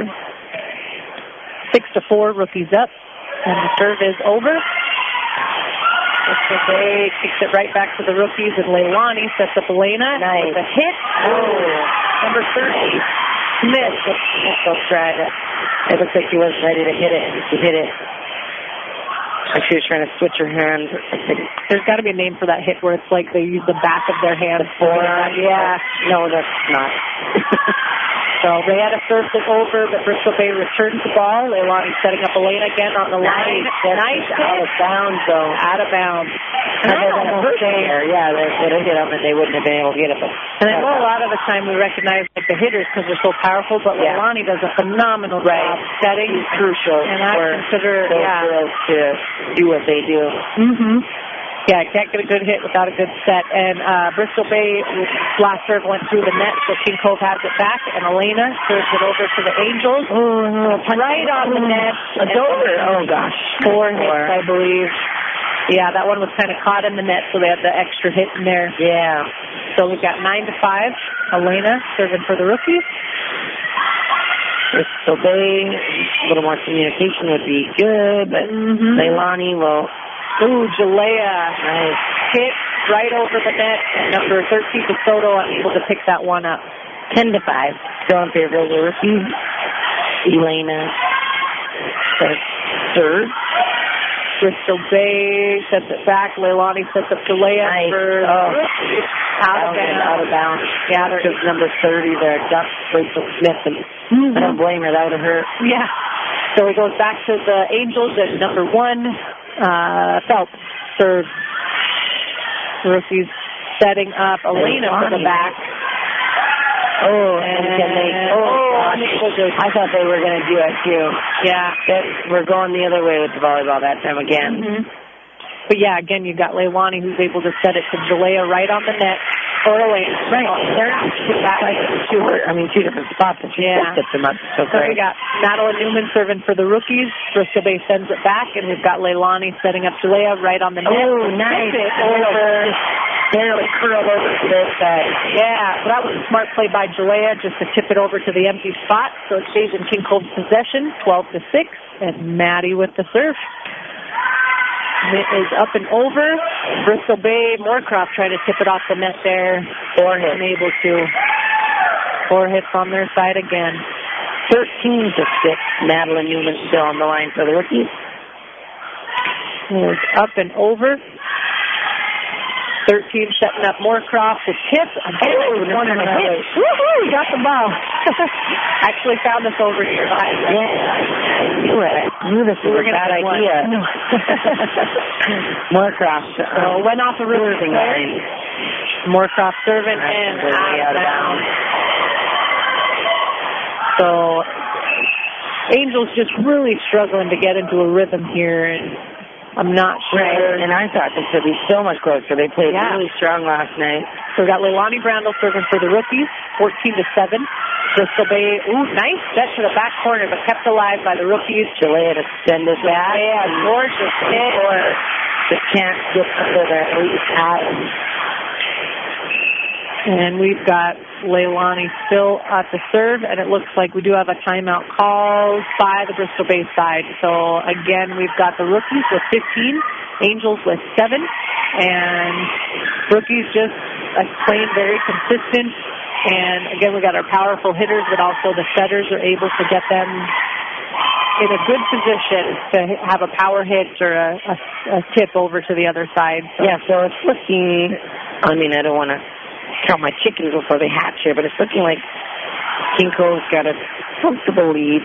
S2: Six to four, Rookies up. And the serve is over. Bristol Bay kicks it right back to the Rookies, and Leilani sets up Elena
S1: nice.
S2: with a hit. Oh, number thirty, Smith.
S1: They'll try it. It looks like she was ready to hit it. She hit it. Like she was trying to switch her hand.
S2: There's got to be a name for that hit where it's like they use the back of their hand.
S1: The forearm, yeah. No, that's not.
S2: So Rayetta serves it over, but Bristol Bay returns the ball. Leilani setting up Elena again on the line.
S1: Nice. nice out of bounds, though.
S2: Out of bounds.
S1: And I don't know there. Yeah, they would have hit them, and they wouldn't have been able to get it. But
S2: and I know a lot of the time we recognize like the hitters because they're so powerful, but yeah. Leilani does a phenomenal
S1: right.
S2: job setting.
S1: It's crucial
S2: and I
S1: for
S2: consider
S1: those
S2: yeah.
S1: girls to do what they do.
S2: Mm-hmm. Yeah, can't get a good hit without a good set. And uh, Bristol Bay last serve went through the net, so King Cove has it back, and Elena serves it over to the Angels.
S1: Oh,
S2: right on the net.
S1: It's over. Oh, gosh.
S2: Four hits, I believe. Yeah, that one was kind of caught in the net, so they had the extra hit in there.
S1: Yeah.
S2: So we've got nine to five. Elena serving for the Rookies.
S1: Bristol Bay, a little more communication would be good, but mm-hmm. Leilani will...
S2: Ooh, Jalea.
S1: Nice.
S2: Hit right over the net. And number thirteen, DeSoto, able to pick that one up.
S1: Ten to five. Still in favor of the Rookies. Elena third.
S2: Bristol Bay sets it back. Leilani sets up Jalea
S1: nice.
S2: for
S1: oh.
S2: out of bounds.
S1: Out of bounds.
S2: Yeah, there's
S1: number thirty there. Duck Rachel Smith. And mm-hmm. I don't blame her. That would have hurt.
S2: Yeah. So he goes back to the Angels at number one. Uh, Phelps serves. Rookies setting up Elena for the back.
S1: Oh, and, and can they? Oh, oh I thought they were going to do it too.
S2: Yeah,
S1: that, we're going the other way with the volleyball that time again.
S2: Mm-hmm. But yeah, again, you got Leilani who's able to set it to Jalea right on the net. or Elena.
S1: Right.
S2: They're
S1: That's like two, I mean, two different spots, and she
S2: Yeah.
S1: gets them up. So,
S2: So we got Madeline Newman serving for the rookies. Bristol Bay sends it back, and we've got Leilani setting up Jalea right on the net.
S1: Oh, nice.
S2: It over.
S1: Barely curled over to their side.
S2: Yeah, so that was a smart play by Jalea just to tip it over to the empty spot. So it stays in King Cove's possession, twelve to six, and Maddie with the serve. It is up and over. Bristol Bay, Moorcroft trying to tip it off the net there.
S1: Four hits.
S2: Unable to. Four hits on their side again.
S1: thirteen to six. Madeline Newman still on the line for the rookies.
S2: It is up and over. thirteen setting up Moorcroft to tip. Again,
S1: Oh,
S2: one and a hit. Woohoo! We got the ball. Actually found this over here.
S1: Yeah. I knew it. I knew this was
S2: We're
S1: a
S2: gonna
S1: bad
S2: get one.
S1: idea.
S2: No.
S1: Moorcroft.
S2: So went off the
S1: Serving
S2: serving
S1: line.
S2: Moorcroft serving and
S1: Way
S2: out of bounds. So Angels just really struggling to get into a rhythm here, and I'm not sure.
S1: Right, and I thought this would be so much closer. They played
S2: Yeah.
S1: really strong last night.
S2: So we got Leilani Brandel serving for the rookies, fourteen to seven. Bristol Bay, ooh, nice set to the back corner, but kept alive by the rookies.
S1: Jalea to send it back.
S2: Yeah, gorgeous hit.
S1: Or the chance to get to the at least hat.
S2: And we've got Leilani still at the serve, and it looks like we do have a timeout called by the Bristol Bay side. So, again, we've got the rookies with fifteen, Angels with seven, and rookies just like, playing very consistent. And, again, we got our powerful hitters, but also the setters are able to get them in a good position to have a power hit or a, a, a tip over to the other side. So.
S1: Yeah, so it's looking, I mean, I don't want to count my chickens before they hatch here, but it's looking like King Cove's got a comfortable lead.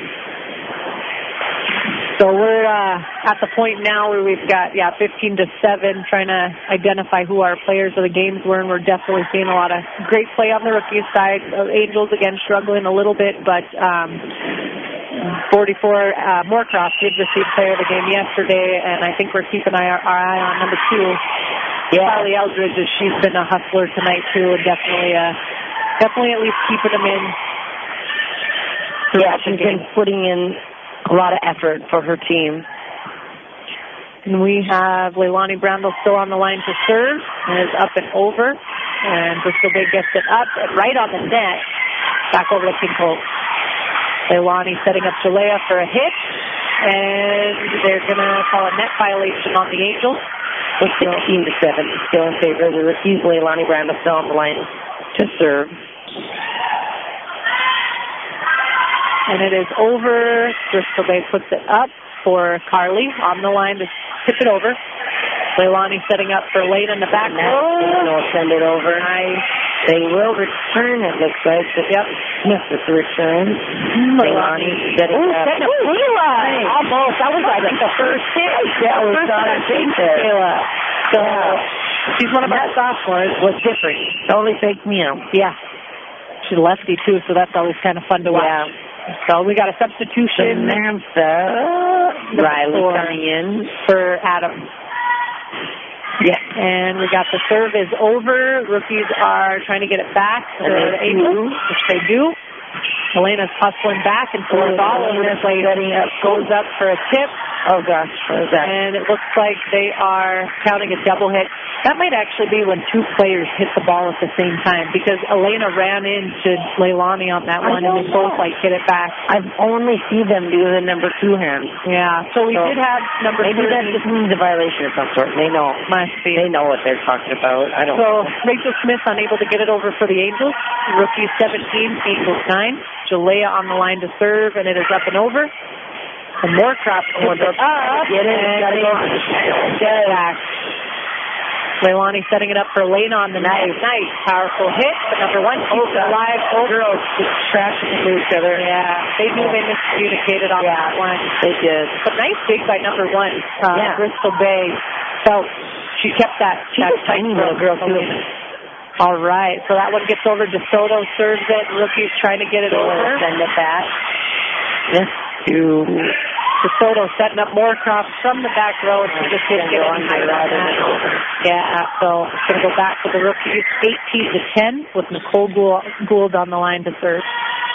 S2: So we're uh, at the point now where we've got, yeah, fifteen to seven, trying to identify who our players of the games were, and we're definitely seeing a lot of great play on the rookie side. Uh, Angels, again, struggling a little bit, but um, forty-four, uh, Moorcroft did receive player of the game yesterday, and I think we're keeping our, our eye on number two.
S1: Yeah.
S2: Charlie Eldridge, as she's been a hustler tonight, too, and definitely, uh, definitely at least keeping them in.
S1: Yeah, she's been putting in a lot of effort for her team.
S2: And we have Leilani Brandel still on the line to serve, and is up and over. And Bristol Bay gets it up and right on the net. Back over to King Cove. Leilani setting up Jalea for a hit, and they're going to call a net violation on the Angels.
S1: So sixteen to seven, still in favor of the rookies. Leilani Brandel still on the line to serve.
S2: And it is over. Bristol Bay puts it up for Carly on the line to tip it over. Leilani setting up for Lane in the back.
S1: Oh, no, send it over. Nice. They will return, it looks like. So, yep, Smith with the return. Leilani setting
S2: Ooh,
S1: up.
S2: setting up Kayla.
S1: Nice.
S2: Almost. That was, I think, the first hit.
S1: That was
S2: first
S1: on
S2: touch
S1: her
S2: for Kayla. So, she's one of our sophomores.
S1: Was different. Totally faked me out.
S2: Yeah. She's lefty, too, so that's always kind of fun to watch.
S1: Yeah.
S2: So we got a substitution.
S1: Samantha Riley coming in
S2: for Adam.
S1: Yeah.
S2: And we got the serve is over. Rookies are trying to get it back.
S1: And
S2: the
S1: they
S2: Angels, which they do. Elena's hustling back and pulling the ball over the place. Goes up for a tip.
S1: Oh, gosh. What is that?
S2: And it looks like they are counting a double hit. That might actually be when two players hit the ball at the same time, because Elena ran into Leilani on that one, and they both, like, hit it back.
S1: I've only seen them do the number two hand.
S2: Yeah, so we
S1: so
S2: did have number
S1: maybe
S2: thirty.
S1: that just means a violation of some sort. They know.
S2: Must be.
S1: They know what they're talking about. I don't
S2: So
S1: know.
S2: Rachel Smith unable to get it over for the Angels. Rookie seventeen, Angels nine. Jalea on the line to serve, and it is up and over. And Moorcroft puts it up.
S1: Get it.
S2: And
S1: Got it.
S2: get it back. Leilani setting it up for Lena on the nice, nice, powerful hit. But number one keeps it alive. Oh,
S1: girls just trashing into each other.
S2: Yeah, they knew they miscommunicated on
S1: yeah,
S2: that one.
S1: They did.
S2: But nice dig by number one, uh,
S1: yeah.
S2: Bristol Bay. So she kept that.
S1: She's
S2: that
S1: a tiny little girl, too.
S2: All right, so that one gets over. DeSoto serves it. Rookie's trying to get it over.
S1: Send it back. Yes, to
S2: DeSoto setting up Moorcroft from the back row, and she just didn't get any higher on that. Yeah, so it's going to go back to the rookies, eighteen to ten, with Nicole Gould on the line to serve.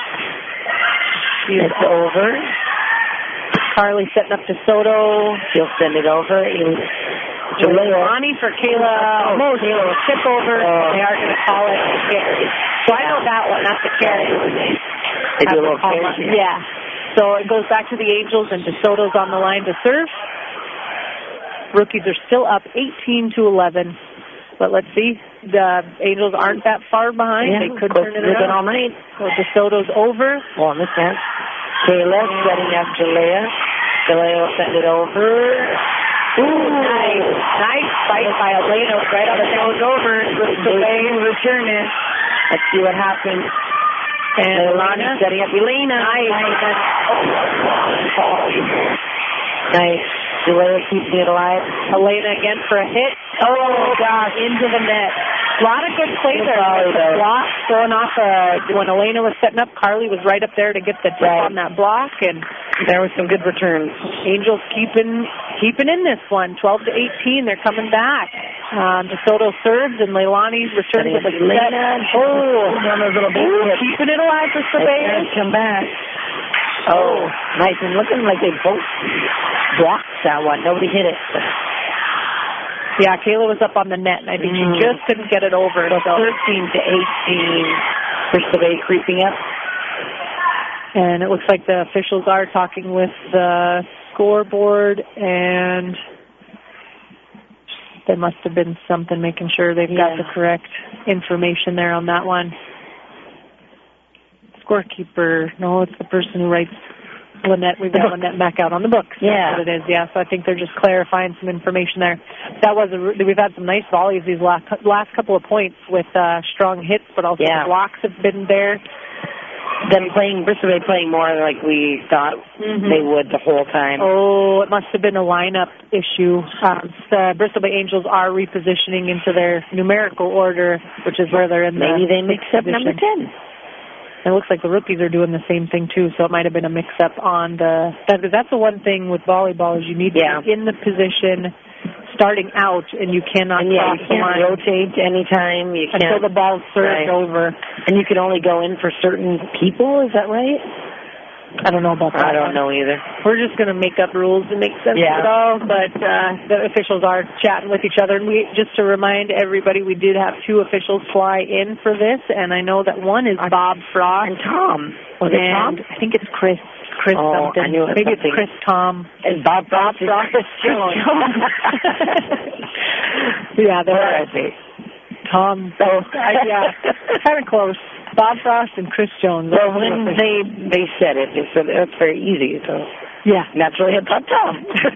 S1: It's over.
S2: Carly setting up DeSoto.
S1: She'll send it over.
S2: Leilani for Kayla.
S1: Oh,
S2: Almost Kayla. Tip over.
S1: Oh.
S2: They are going to call it a carry. So I know that one, not the carry.
S1: They do a little carry.
S2: Yeah. So it goes back to the Angels, and DeSoto's on the line to serve. Rookies are still up eighteen to eleven. But let's see. The Angels aren't that far behind.
S1: Yeah,
S2: they could turn it around.
S1: all night.
S2: So DeSoto's over.
S1: Well, on this end. Kayla setting up Jalea. Jalea will send it over.
S2: Ooh, nice. Nice fight by Elena. Right on the goes over.
S1: Jalea return it. Let's see what happens. And Elena setting up Elena.
S2: Nice.
S1: Nice. Oh. Nice. Jalea keeping it alive.
S2: Elena again for a hit.
S1: Oh, gosh.
S2: Into the net. A lot of good plays there.
S1: The
S2: block throwing off uh, when Elena was setting up. Carly was right up there to get the tip
S1: right.
S2: on that block, and
S1: there was some good returns.
S2: Angels keeping keeping in this one, twelve to eighteen. They're coming back. Um, DeSoto serves, and Leilani returns with a set. Oh, Ooh, keeping it alive for Surveyors.
S1: Come back. Oh, nice. And looking like they both blocked that one. Nobody hit it.
S2: Yeah, Kayla was up on the net, and I think mm. she just couldn't get it over.
S1: So, so. thirteen to eighteen. Bristol Bay creeping up.
S2: And it looks like the officials are talking with the scoreboard, and there must have been something making sure they've
S1: yeah.
S2: got the correct information there on that one. Scorekeeper, no, it's the person who writes Lynette. We've got Lynette back out on the books.
S1: Yeah.
S2: That's what it is, yeah. So I think they're just clarifying some information there. That was a, we've had some nice volleys these last, last couple of points with uh, strong hits, but also
S1: yeah.
S2: the blocks have been there.
S1: Them playing, Bristol Bay playing more like we thought mm-hmm. they would the whole time.
S2: Oh, it must have been a lineup issue. Um, the Bristol Bay Angels are repositioning into their numerical order, which is where they're in.
S1: Maybe
S2: the
S1: they mix up number ten.
S2: It looks like the rookies are doing the same thing, too, so it might have been a mix-up on the... That, that's the one thing with volleyball is you need
S1: yeah.
S2: to be in the position starting out, and you cannot
S1: and yeah,
S2: cross
S1: you can't
S2: the line.
S1: rotate anytime. You can't,
S2: until the ball's served
S1: right.
S2: over.
S1: And you can only go in for certain people, is that right?
S2: I don't know about that.
S1: I don't
S2: one.
S1: know either.
S2: We're just going to make up rules to make sense
S1: yeah.
S2: of it all, but uh, the officials are chatting with each other. And we just to remind everybody, we did have two officials fly in for this, and I know that one is Bob Frost.
S1: And Tom. Was it Tom?
S2: I think it's Chris. Chris
S1: oh,
S2: something.
S1: I knew it
S2: Maybe
S1: something.
S2: it's Chris Tom.
S1: And Bob Frost.
S2: Bob Frost. yeah, there
S1: are.
S2: Tom. Oh, yeah, kind of close. Bob Frost and Chris Jones.
S1: Well, when they they said it, they said it's very easy. So
S2: yeah,
S1: naturally I thought Tom.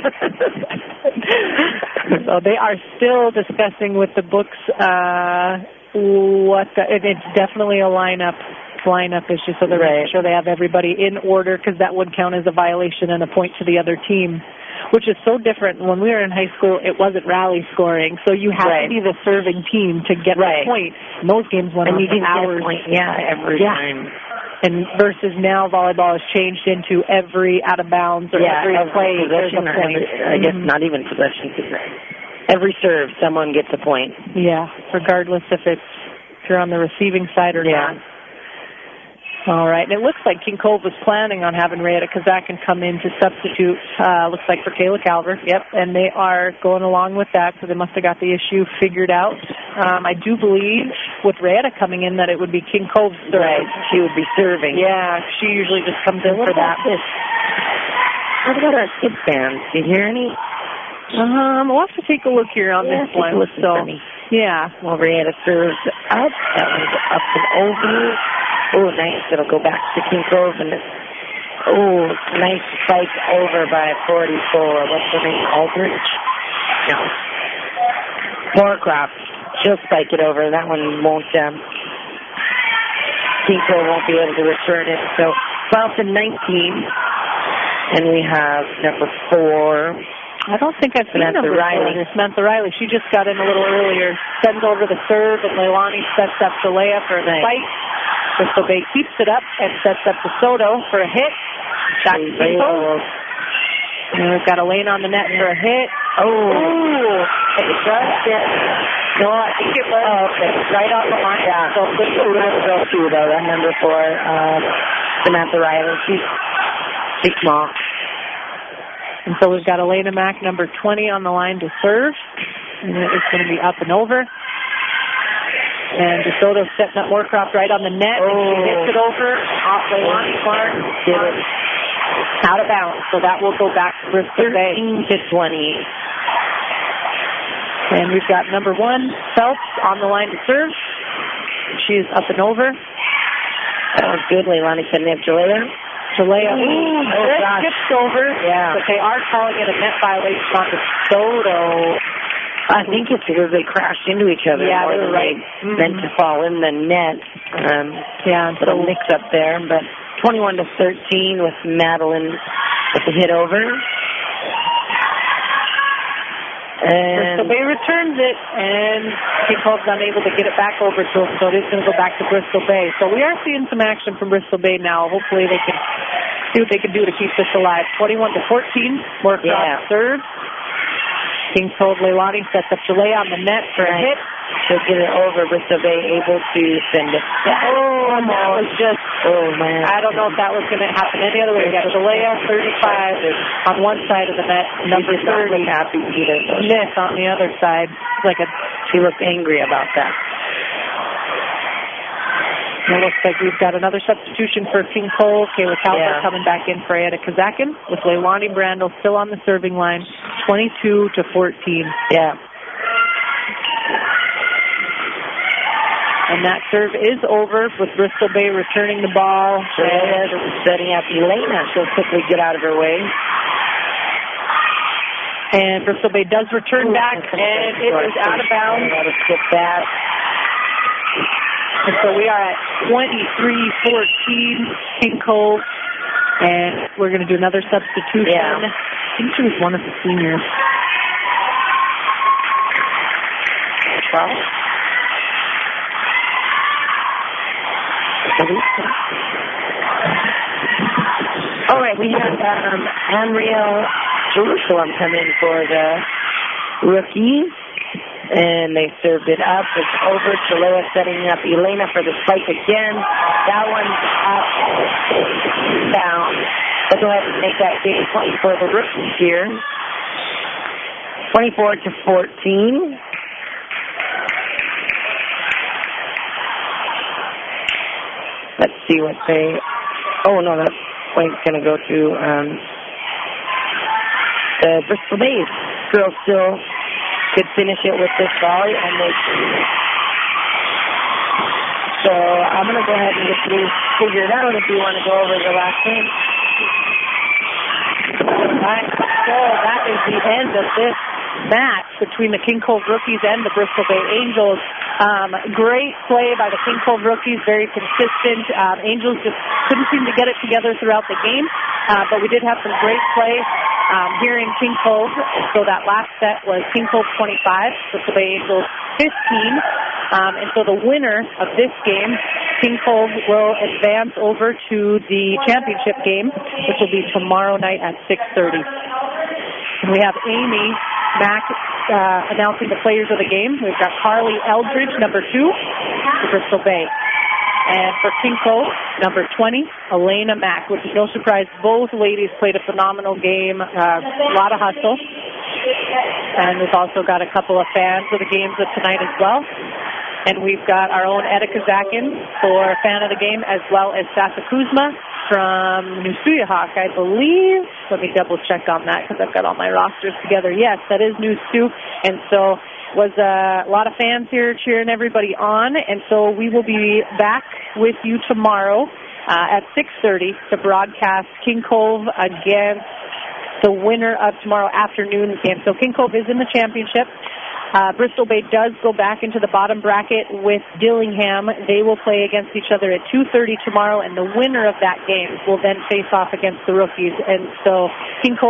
S2: So they are still discussing with the books uh, what the, it, it's definitely a lineup lineup issue. So they're
S1: right.
S2: making sure they have everybody in order because that would count as a violation and a point to the other team. Which is so different. When we were in high school, it wasn't rally scoring, so you had
S1: right.
S2: to be the serving team to get
S1: right.
S2: the point. And those games went
S1: and
S2: on
S1: you
S2: for
S1: didn't
S2: hours.
S1: Get a point. Yeah, every
S2: yeah.
S1: time.
S2: And versus now, volleyball has changed into every out of bounds or
S1: yeah,
S2: every,
S1: every
S2: play.
S1: Possession or every, I guess mm-hmm. not even possession. Every serve, someone gets a point.
S2: Yeah, regardless if it's if you're on the receiving side or
S1: yeah.
S2: not. All right, and it looks like King Cove was planning on having Rayetta Kazakin come in to substitute, uh, looks like for Kayla Calver. Yep, and they are going along with that, so they must have got the issue figured out. Um, I do believe with Rayetta coming in that it would be King Cove's serve.
S1: Right, she would be serving.
S2: Yeah, she usually just comes in
S1: what
S2: for that.
S1: This? What about our kids bands? Did you hear any?
S2: Um, we'll have to take a look here on
S1: yeah,
S2: this one. So, yeah.
S1: Well, Rayetta serves up. That one's up and over. Oh, nice. It'll go back to King Cove. And oh, nice spike over by forty-four. What's her name? Aldrich? No. Moorcroft. She'll spike it over. That one won't, um, King Cove won't be able to return it. So twelve to nineteen. And we have number four.
S2: I don't think I've seen
S1: Samantha
S2: number
S1: Riley.
S2: four. Samantha Riley. She just got in a little earlier. Sends over the serve, and Leilani sets up Jalea for a
S1: nice.
S2: spike. Bristol Bay keeps it up and sets up to Soto for a hit. Back to King Cove. And we've got Elena on the net for a hit.
S1: Oh, Ooh. It just hit. No, I think it was. Oh, okay.
S2: Right off the line.
S1: Yeah. So good for the girl too, though. That number four, uh, Samantha Riley. She's, she's small.
S2: And so we've got Elena Mack, number twenty, on the line to serve. And it's going to be up and over. And DeSoto setting up Moorcroft right on the net.
S1: Oh.
S2: And she hits it over off the line. Clark.
S1: Did it.
S2: Out of bounds. So that will go back to Bristol Bay.
S1: thirteen to twenty.
S2: And we've got number one, Phelps, on the line to serve. She's up and over.
S1: That was good, Leilani setting up Jalea.
S2: Jalea, ooh,
S1: oh,
S2: just
S1: gosh.
S2: skipped over.
S1: Yeah.
S2: But they are calling it a net violation on DeSoto.
S1: I think it's because they crashed into each other.
S2: Yeah,
S1: more
S2: they were
S1: than
S2: right.
S1: They
S2: Mm-hmm.
S1: meant to fall in the net. Um,
S2: yeah,
S1: so a mix up there. But twenty-one to thirteen with Madeline with the hit over. And
S2: Bristol Bay returns it, and King Cole's unable to get it back over to him, so it is going to go back to Bristol Bay. So we are seeing some action from Bristol Bay now. Hopefully they can see what they can do to keep this alive. twenty-one to fourteen, Moorcroft
S1: yeah.
S2: serves. King Cole Leilani sets up Jalea on the net for a hit.
S1: She'll get it over. Bristol Bay able to send it.
S2: Oh, and that was just,
S1: oh, man.
S2: I don't know if that was going to happen any other way. We got Jalea, thirty-five, on one side of the net. Number thirty,
S1: happy either.
S2: Smith on the other side. Like a,
S1: she looked angry about that.
S2: It looks like we've got another substitution for King Cole. Kayla Calvert
S1: yeah.
S2: coming back in for Ayada Kazakin, with Leilani Brandel still on the serving line, twenty-two to fourteen.
S1: Yeah.
S2: And that serve is over with Bristol Bay returning the ball.
S1: Jalea setting up Elena. She'll quickly get out of her way.
S2: And Bristol Bay does return
S1: Ooh,
S2: back, and it is out of bounds.
S1: Got to skip that.
S2: And so we are at twenty-three fourteen, King Cole. And we're going to do another substitution.
S1: Yeah.
S2: I think she was one of the seniors.
S1: Well. All right, we have um, Amriel Jerusalem come in for the rookies, and they served it up. It's over. Jalea setting up Elena for the spike again. That one's up, down. Let's go ahead and make that game point for the rookies here. twenty-four to fourteen. Let's see what they... Oh, no, that point's going to go to um, the Bristol Bay. Girls still could finish it with this volley, and they... So I'm going to go ahead and get you figure it out if you want to go over the last thing.
S2: All right, so that is the end of this match between the King Cove rookies and the Bristol Bay Angels. Um, great play by the King Cove rookies, very consistent. Um, Angels just couldn't seem to get it together throughout the game, uh, but we did have some great play um, here in King Cove. So that last set was King Cove twenty-five, Bristol Bay Angels fifteen. Um, and so the winner of this game, King Cove, will advance over to the championship game, which will be tomorrow night at six thirty. And we have Amy Mack uh, announcing the players of the game. We've got Carly Eldridge, number two, for Bristol Bay. And for King Cove, number twenty, Elena Mack, which is no surprise. Both ladies played a phenomenal game, uh, a lot of hustle. And we've also got a couple of fans of the games of tonight as well. And we've got our own Eda Kazakin for fan of the game, as well as Sasa Kuzma from Nusuya Hawk, I believe. Let me double check on that because I've got all my rosters together. Yes, that is Nusu. And so was uh, a lot of fans here cheering everybody on. And so we will be back with you tomorrow uh, at six thirty to broadcast King Cove against the winner of tomorrow afternoon's game. So King Cove is in the championship. Uh, Bristol Bay does go back into the bottom bracket with Dillingham. They will play against each other at two thirty tomorrow, and the winner of that game will then face off against the rookies. And so King Cove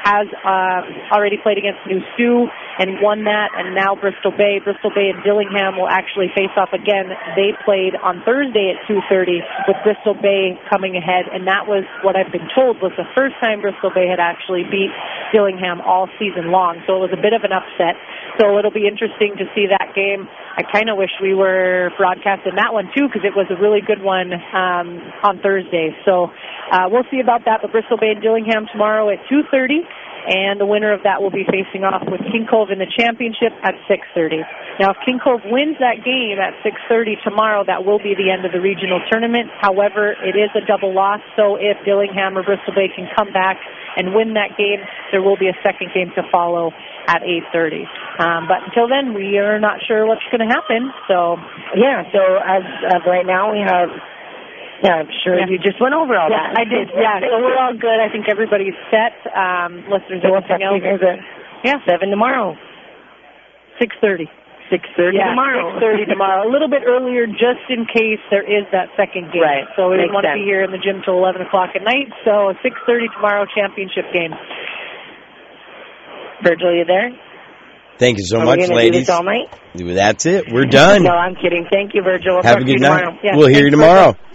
S2: has uh, already played against New Sioux and won that, and now Bristol Bay. Bristol Bay and Dillingham will actually face off again. They played on Thursday at two thirty with Bristol Bay coming ahead, and that was what I've been told was the first time Bristol Bay had actually beat Dillingham all season long. So it was a bit of an upset. So it'll be interesting to see that game. I kind of wish we were broadcasting that one too, because it was a really good one um, on Thursday. So uh, we'll see about that. But Bristol Bay and Dillingham tomorrow at two thirty. And the winner of that will be facing off with King Cove in the championship at six thirty. Now, if King Cove wins that game at six thirty tomorrow, that will be the end of the regional tournament. However, it is a double loss, so if Dillingham or Bristol Bay can come back and win that game, there will be a second game to follow at eight thirty. Um, but until then, we are not sure what's going to happen. So,
S1: yeah, so as of right now, we have... Yeah, I'm sure yeah. you just went over all
S2: yeah,
S1: that.
S2: I did, yeah. So we're all good. I think everybody's set. Um, unless there's
S1: so
S2: anything else.
S1: It? Yeah, seven tomorrow.
S2: six thirty.
S1: six thirty
S2: yeah,
S1: tomorrow.
S2: six thirty tomorrow. A little bit earlier just in case there is that second game.
S1: Right.
S2: So we
S1: Makes
S2: didn't want
S1: sense.
S2: to be here in the gym till eleven o'clock at night. So six thirty tomorrow, championship game.
S1: Virgil, you there?
S3: Thank you so
S1: Are
S3: much,
S1: we
S3: ladies.
S1: Do this all night?
S3: That's it. We're done.
S1: No, I'm kidding. Thank you, Virgil. We'll
S3: Have
S1: talk
S3: a good
S1: to you
S3: night.
S1: tomorrow.
S2: Yeah,
S3: we'll hear you tomorrow.
S2: Virgil.